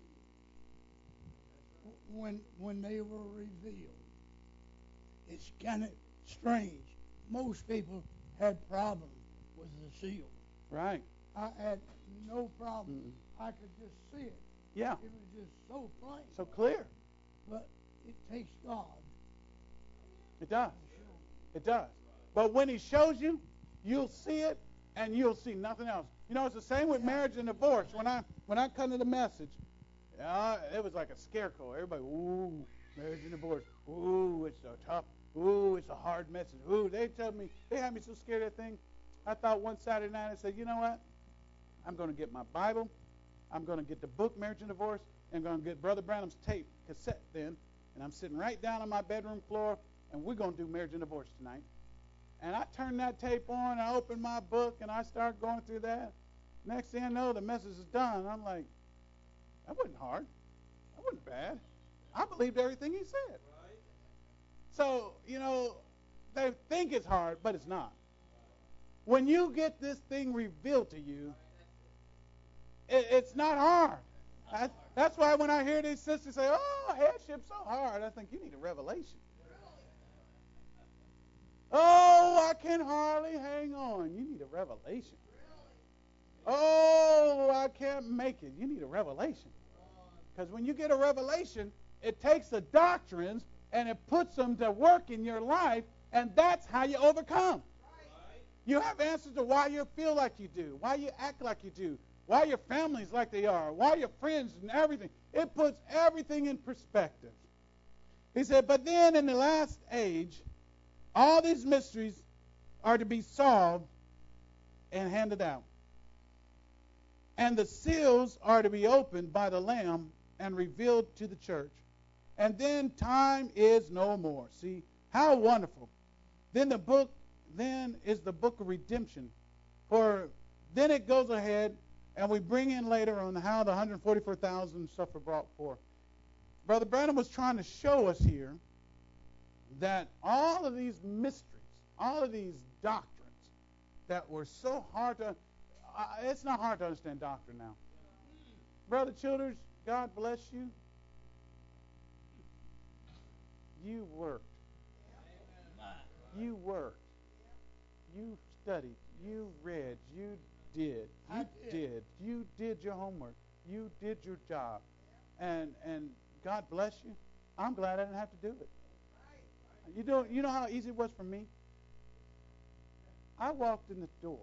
seals when they were revealed. It's kind of strange. Most people had problems with the seal. Right. I had no problem. I could just see it. Yeah. It was just so plain. So clear. But it takes God. It does. It does. But when he shows you, you'll see it, and you'll see nothing else. You know, it's the same with marriage and divorce. When I come to the message, it was like a scarecrow. Everybody, ooh, marriage and divorce. Ooh, it's so tough. Ooh, it's a hard message. Ooh, they had me so scared of that thing. I thought one Saturday night, I said, you know what? I'm going to get my Bible. I'm going to get the book, Marriage and Divorce, and I'm going to get Brother Branham's tape cassette then, and I'm sitting right down on my bedroom floor, and we're going to do Marriage and Divorce tonight. And I turned that tape on, I opened my book, and I started going through that. Next thing I know, the message is done. I'm like, that wasn't hard. That wasn't bad. I believed everything he said. So, you know, they think it's hard, but it's not. When you get this thing revealed to you, it's not hard. That's why when I hear these sisters say, oh, headship's so hard, I think you need a revelation. Oh, I can hardly hang on. You need a revelation. Oh, I can't make it. You need a revelation. Because when you get a revelation, it takes the doctrines and it puts them to work in your life, and that's how you overcome. You have answers to why you feel like you do, why you act like you do, why your family's like they are, why your friends and everything. It puts everything in perspective. He said, but then in the last age, all these mysteries are to be solved and handed out. And the seals are to be opened by the Lamb and revealed to the church. And then time is no more. See, how wonderful. Then is the book of redemption. For then it goes ahead, and we bring in later on how the 144,000 suffer brought forth. Brother Branham was trying to show us here that all of these mysteries, all of these doctrines that were so hard to, it's not hard to understand doctrine now. Brother Childers, God bless you. You worked. You worked. You studied. You read. You did. You did your homework. You did your job. And God bless you. I'm glad I didn't have to do it. You know how easy it was for me? I walked in the door.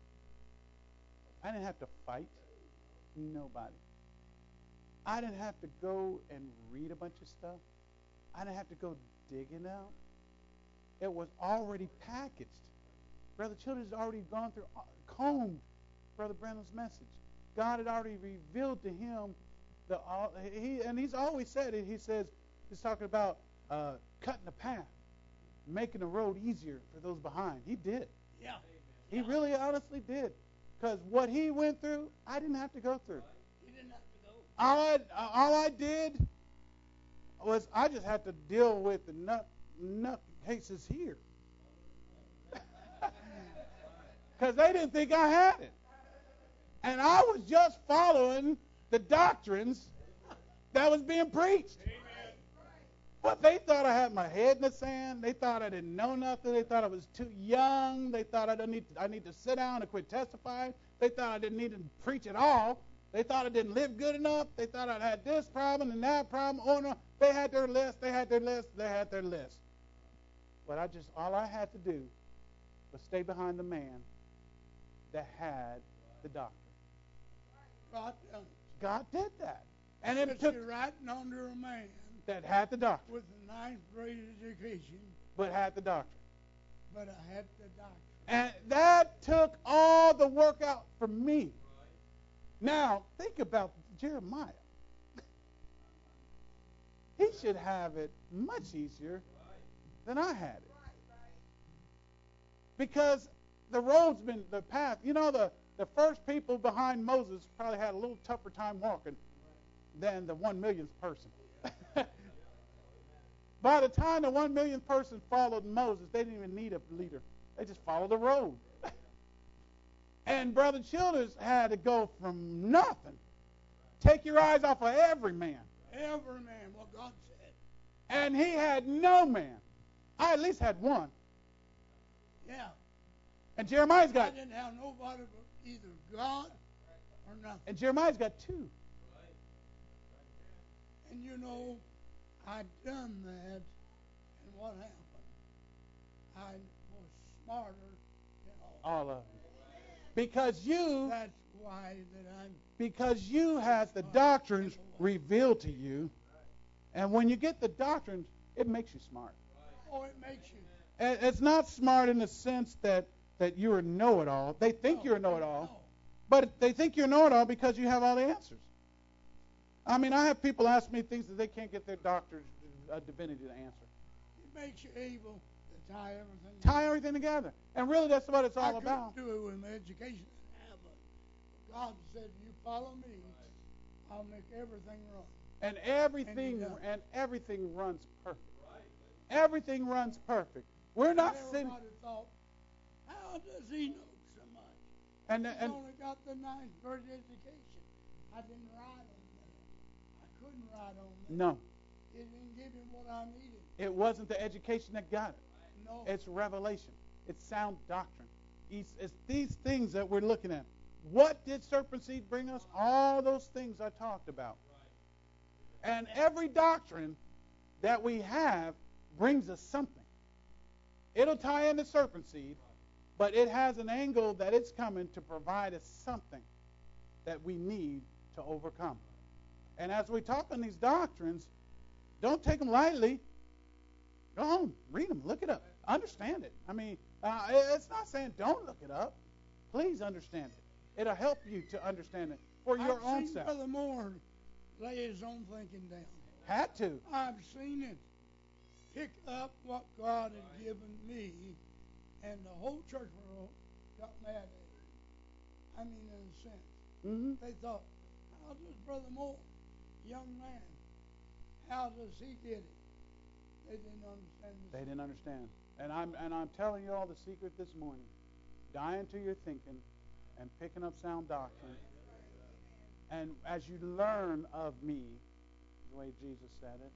I didn't have to fight nobody. I didn't have to go and read a bunch of stuff. I didn't have to go digging out. It was already packaged. Brother Childers had already gone through, combed Brother Branham's message. God had already revealed to him and he's always said it. He says he's talking about cutting the path, making the road easier for those behind. He did. Yeah. He really honestly did. Because what he went through, I didn't have to go through. He didn't have to go. All I did was I just had to deal with the nut cases here. Because they didn't think I had it. And I was just following the doctrines that was being preached. Amen. But they thought I had my head in the sand. They thought I didn't know nothing. They thought I was too young. They thought I need to sit down and quit testifying. They thought I didn't need to preach at all. They thought I didn't live good enough. They thought I had this problem and that problem. Oh no, they had their list. But all I had to do was stay behind the man that had the doctrine. God did that. And it took you writing under a man that had the doctrine. With a ninth grade education. But had the doctrine. But I had the doctrine. And that took all the work out for me. Now, think about Jeremiah. He should have it much easier than I had it. Because the path, the first people behind Moses probably had a little tougher time walking than the 1 millionth person. By the time the 1 millionth person followed Moses, they didn't even need a leader. They just followed the road. And Brother Childers had to go from nothing. Take your eyes off of every man. Every man, what God said. And he had no man. I at least had one. Yeah. And Jeremiah's got... I didn't have nobody but either God or nothing. And Jeremiah's got two. And you know, I done that, and what happened? I was smarter than all of them. Because you... That's why that I'm... Because you has the doctrines revealed to you, and when you get the doctrines, it makes you smart. Oh, it makes you. And it's not smart in the sense that you're a know-it-all. They think you're a know-it-all, but they think you're a know-it-all because you have all the answers. I mean, I have people ask me things that they can't get their doctor's divinity to answer. It makes you able to tie everything together. Tie everything together. And really, that's what it's all about. I couldn't do it with my education. But God said, you follow me, I'll make everything run. And everything runs perfect. Everything runs perfect. We're not sitting... Everybody thought, how does he know so much? And He's only got the ninth grade education. I didn't write on that. I couldn't write on that. No. It didn't give him what I needed. It wasn't the education that got it. No. It's revelation. It's sound doctrine. It's these things that we're looking at. What did serpent seed bring us? All those things I talked about. And every doctrine that we have brings us something. It'll tie into serpent seed, but it has an angle that it's coming to provide us something that we need to overcome. And as we talk on these doctrines, don't take them lightly. Go home, read them, look it up, understand it. I mean, it's not saying don't look it up. Please understand it. It'll help you to understand it for your own self. I've seen Brother Moore lay his own thinking down. Had to. I've seen it pick up what God had given me, and the whole church world got mad at him. I mean, in a sense. Mm-hmm. They thought, how does Brother Moore, young man, how does he get it? They didn't understand this. They didn't understand. And I'm telling you all the secret this morning. Dying to your thinking and picking up sound doctrine. And as you learn of me, the way Jesus said it,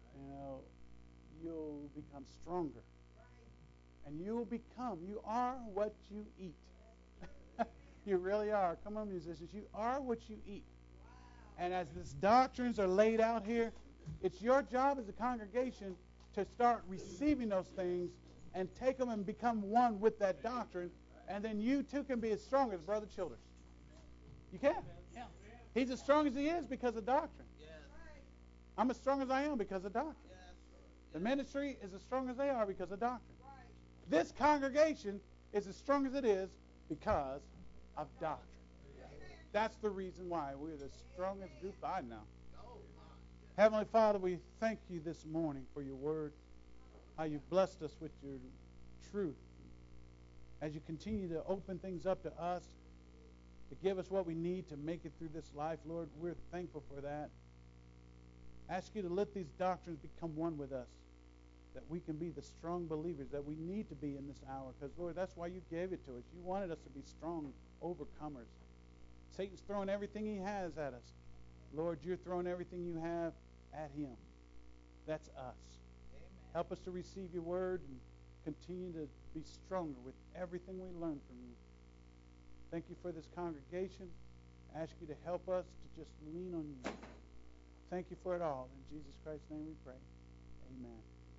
you'll become stronger. And you are what you eat. You really are. Come on, musicians. You are what you eat. And as these doctrines are laid out here, it's your job as a congregation to start receiving those things and take them and become one with that doctrine, and then you too can be as strong as Brother Childers. You can. Yeah. He's as strong as he is because of doctrine. Yes. I'm as strong as I am because of doctrine. Yes. The ministry is as strong as they are because of doctrine. Right. This congregation is as strong as it is because of doctrine. That's the reason why we're the strongest group I know. Heavenly Father, we thank you this morning for your word, how you've blessed us with your truth. As you continue to open things up to us, to give us what we need to make it through this life, Lord, we're thankful for that. Ask you to let these doctrines become one with us, that we can be the strong believers that we need to be in this hour. Because, Lord, that's why you gave it to us. You wanted us to be strong overcomers. Satan's throwing everything he has at us. Lord, you're throwing everything you have at him. That's us. Amen. Help us to receive your word and continue to be stronger with everything we learn from you. Thank you for this congregation. I ask you to help us to just lean on you. Thank you for it all. In Jesus Christ's name we pray. Amen.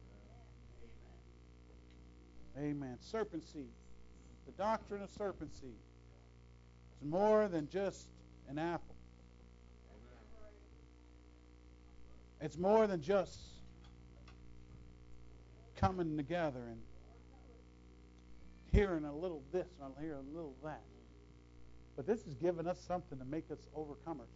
Amen. Amen. Serpent seed. The doctrine of serpent seed. It's more than just an apple. It's more than just coming together and hearing a little this and I'll hear a little that. But this has given us something to make us overcomers.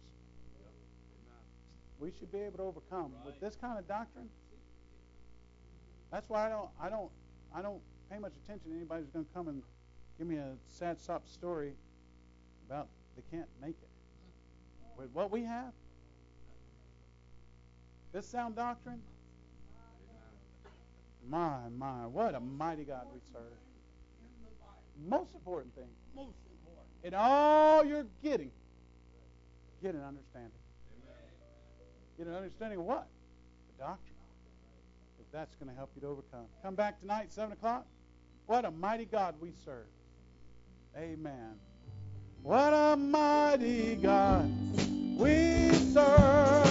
We should be able to overcome with this kind of doctrine. That's why I don't pay much attention to anybody who's going to come and give me a sad sob story about they can't make it. With what we have, this sound doctrine, My, what a mighty God we serve. Most important thing. Most important. In all you're getting, get an understanding. Get an understanding of what? The doctrine. If that's going to help you to overcome. Come back tonight, 7 o'clock. What a mighty God we serve. Amen. What a mighty God we serve.